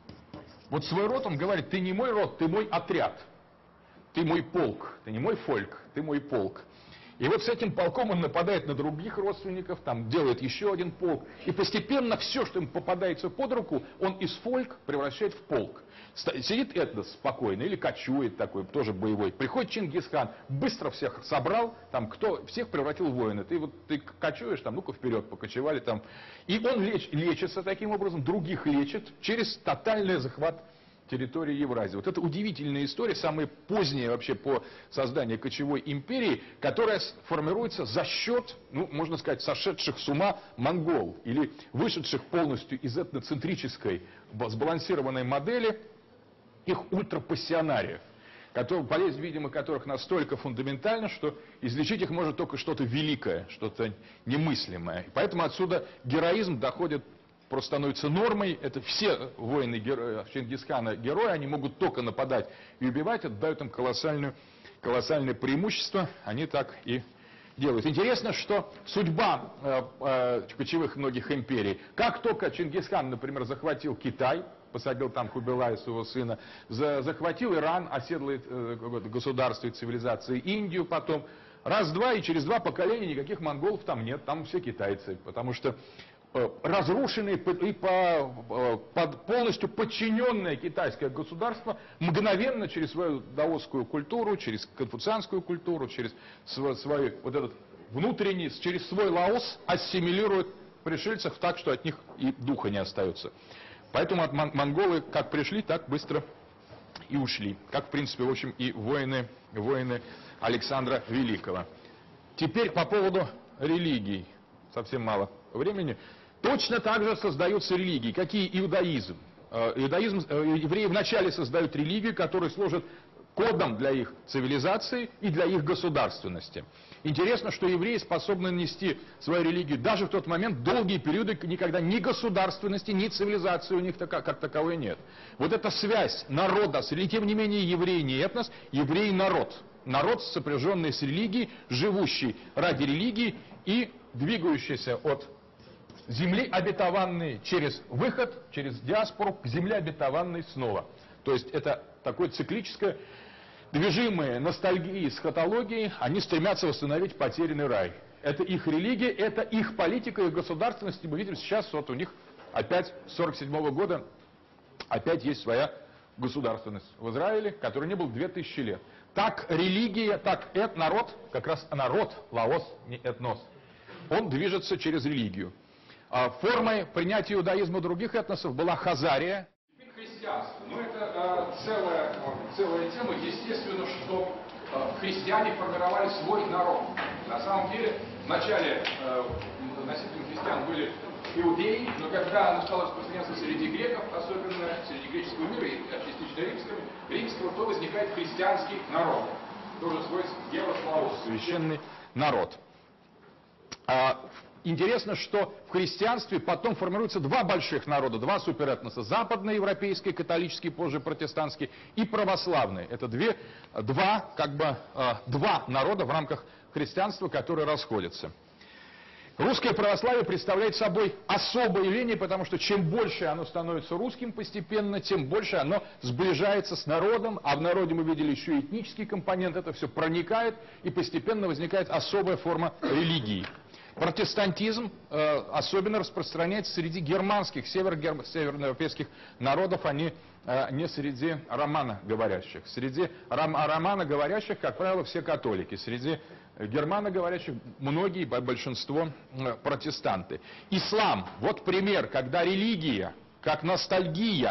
Вот свой род, он говорит: ты не мой род, ты мой отряд. Ты мой полк, ты не мой фольк, ты мой полк. И вот с этим полком он нападает на других родственников, там делает еще один полк. И постепенно все, что ему попадается под руку, он из фольк превращает в полк. Сидит этнос спокойно или кочует такой, тоже боевой. Приходит Чингисхан, быстро всех собрал, там кто, всех превратил в воина. Ты вот ты кочуешь, там, ну-ка вперед, покочевали там. И он леч, лечится таким образом, других лечит через тотальный захват территории Евразии. Вот это удивительная история, самая поздняя вообще по созданию кочевой империи, которая формируется за счет, ну, можно сказать, сошедших с ума монгол, или вышедших полностью из этноцентрической сбалансированной модели их ультрапассионариев, которые, болезнь, видимо, которых настолько фундаментальна, что излечить их может только что-то великое, что-то немыслимое. И поэтому отсюда героизм доходит, просто становится нормой. Это все воины Чингисхана герои, они могут только нападать и убивать, это дает им колоссальную, колоссальное преимущество, они так и делают. Интересно, что судьба э, э, кочевых многих империй, как только Чингисхан, например, захватил Китай, посадил там Хубилая, своего сына, за, захватил Иран, оседлое э, государство и цивилизации, Индию потом, раз-два, и через два поколения никаких монголов там нет, там все китайцы, потому что разрушенное и по, под, полностью подчиненное китайское государство мгновенно через свою даосскую культуру, через конфуцианскую культуру, через свой, свой вот этот внутренний, через свой Лаос ассимилирует пришельцев так, что от них и духа не остается. Поэтому от мон монголы как пришли, так быстро и ушли. Как, в принципе, в общем, и воины, воины Александра Великого. Теперь по поводу религий. Совсем мало времени. Точно так же создаются религии. Какие? Иудаизм. Иудаизм, евреи вначале создают религию, которая служит кодом для их цивилизации и для их государственности. Интересно, что евреи способны нести свою религию даже в тот момент, долгие периоды, никогда ни государственности, ни цивилизации у них как таковой нет. Вот эта связь народа с религией, тем не менее евреи не этнос, евреи народ. Народ, сопряженный с религией, живущий ради религии и двигающийся от земли обетованной через выход, через диаспору к земле обетованной снова. То есть это такое циклическое, движимое ностальгией, эсхатологией, они стремятся восстановить потерянный рай. Это их религия, это их политика и государственность. И мы видим сейчас, вот у них опять с сорок седьмого года опять есть своя государственность в Израиле, которой не было две тысячи лет. Так религия, так эт, народ, как раз народ, лаос, не этнос, он движется через религию. Формой принятия иудаизма других этносов была Хазария. Теперь христианство. Ну, это э, целая, целая тема. Естественно, что э, христиане формировали свой народ. На самом деле, вначале э, носителями христиан были иудеи, но когда оно стало распространяться среди греков, особенно среди греческого мира и частично римского, римского, то возникает христианский народ. Тоже свой еврославус, священный народ. А, Интересно, что в христианстве потом формируются два больших народа, два суперэтноса. Западноевропейский, католический, позже протестантский, и православный. Это две, два, как бы, два народа в рамках христианства, которые расходятся. Русское православие представляет собой особое явление, потому что чем больше оно становится русским постепенно, тем больше оно сближается с народом, а в народе мы видели еще и этнический компонент, это все проникает, и постепенно возникает особая форма религии. Протестантизм э, особенно распространяется среди германских, север, гер, северноевропейских народов, а не, э, не среди романоговорящих. Среди ром, романоговорящих, как правило, все католики. Среди германоговорящих многие, большинство э, протестанты. Ислам. Вот пример, когда религия, как ностальгия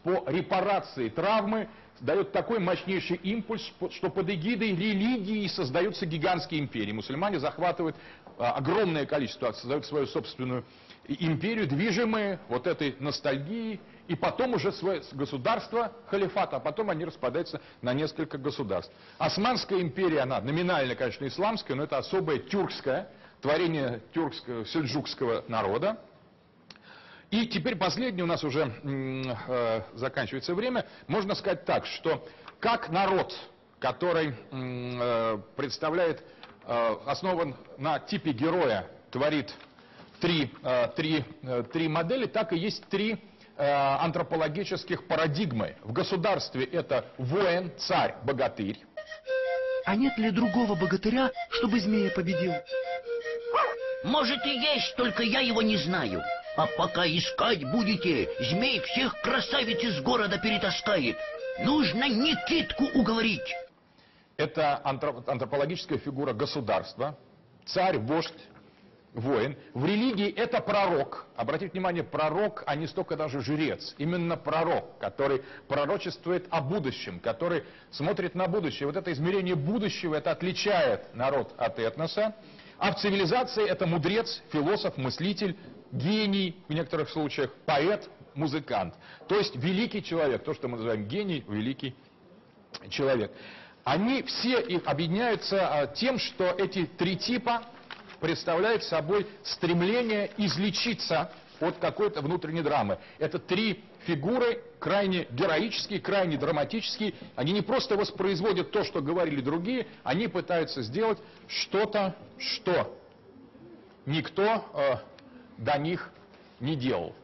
по репарации травмы дает такой мощнейший импульс, что под эгидой религии создаются гигантские империи. Мусульмане захватывают а, огромное количество, создают свою собственную империю, движимые вот этой ностальгией, и потом уже свое государство, халифат, а потом они распадаются на несколько государств. Османская империя, она номинально, конечно, исламская, но это особое тюркское, творение тюркского, сельджукского народа. И теперь последнее, у нас уже э, заканчивается время, можно сказать так, что как народ, который э, представляет, э, основан на типе героя, творит три, э, три, э, три модели, так и есть три э, антропологических парадигмы. В государстве это воин, царь, богатырь. А нет ли другого богатыря, чтобы змея победил? Может и есть, только я его не знаю. А пока искать будете, змей всех красавиц из города перетаскает. Нужно Никитку уговорить. Это антропологическая фигура государства, царь, вождь, воин. В религии это пророк. Обратите внимание, пророк, а не столько даже жрец. Именно пророк, который пророчествует о будущем, который смотрит на будущее. Вот это измерение будущего, это отличает народ от этноса. А в цивилизации это мудрец, философ, мыслитель, гений, в некоторых случаях поэт, музыкант. То есть великий человек, то, что мы называем гений, великий человек. Они все их объединяются тем, что эти три типа представляют собой стремление излечиться от какой-то внутренней драмы. Это три фигуры, крайне героические, крайне драматические. Они не просто воспроизводят то, что говорили другие, они пытаются сделать что-то, что никто э, до них не делал.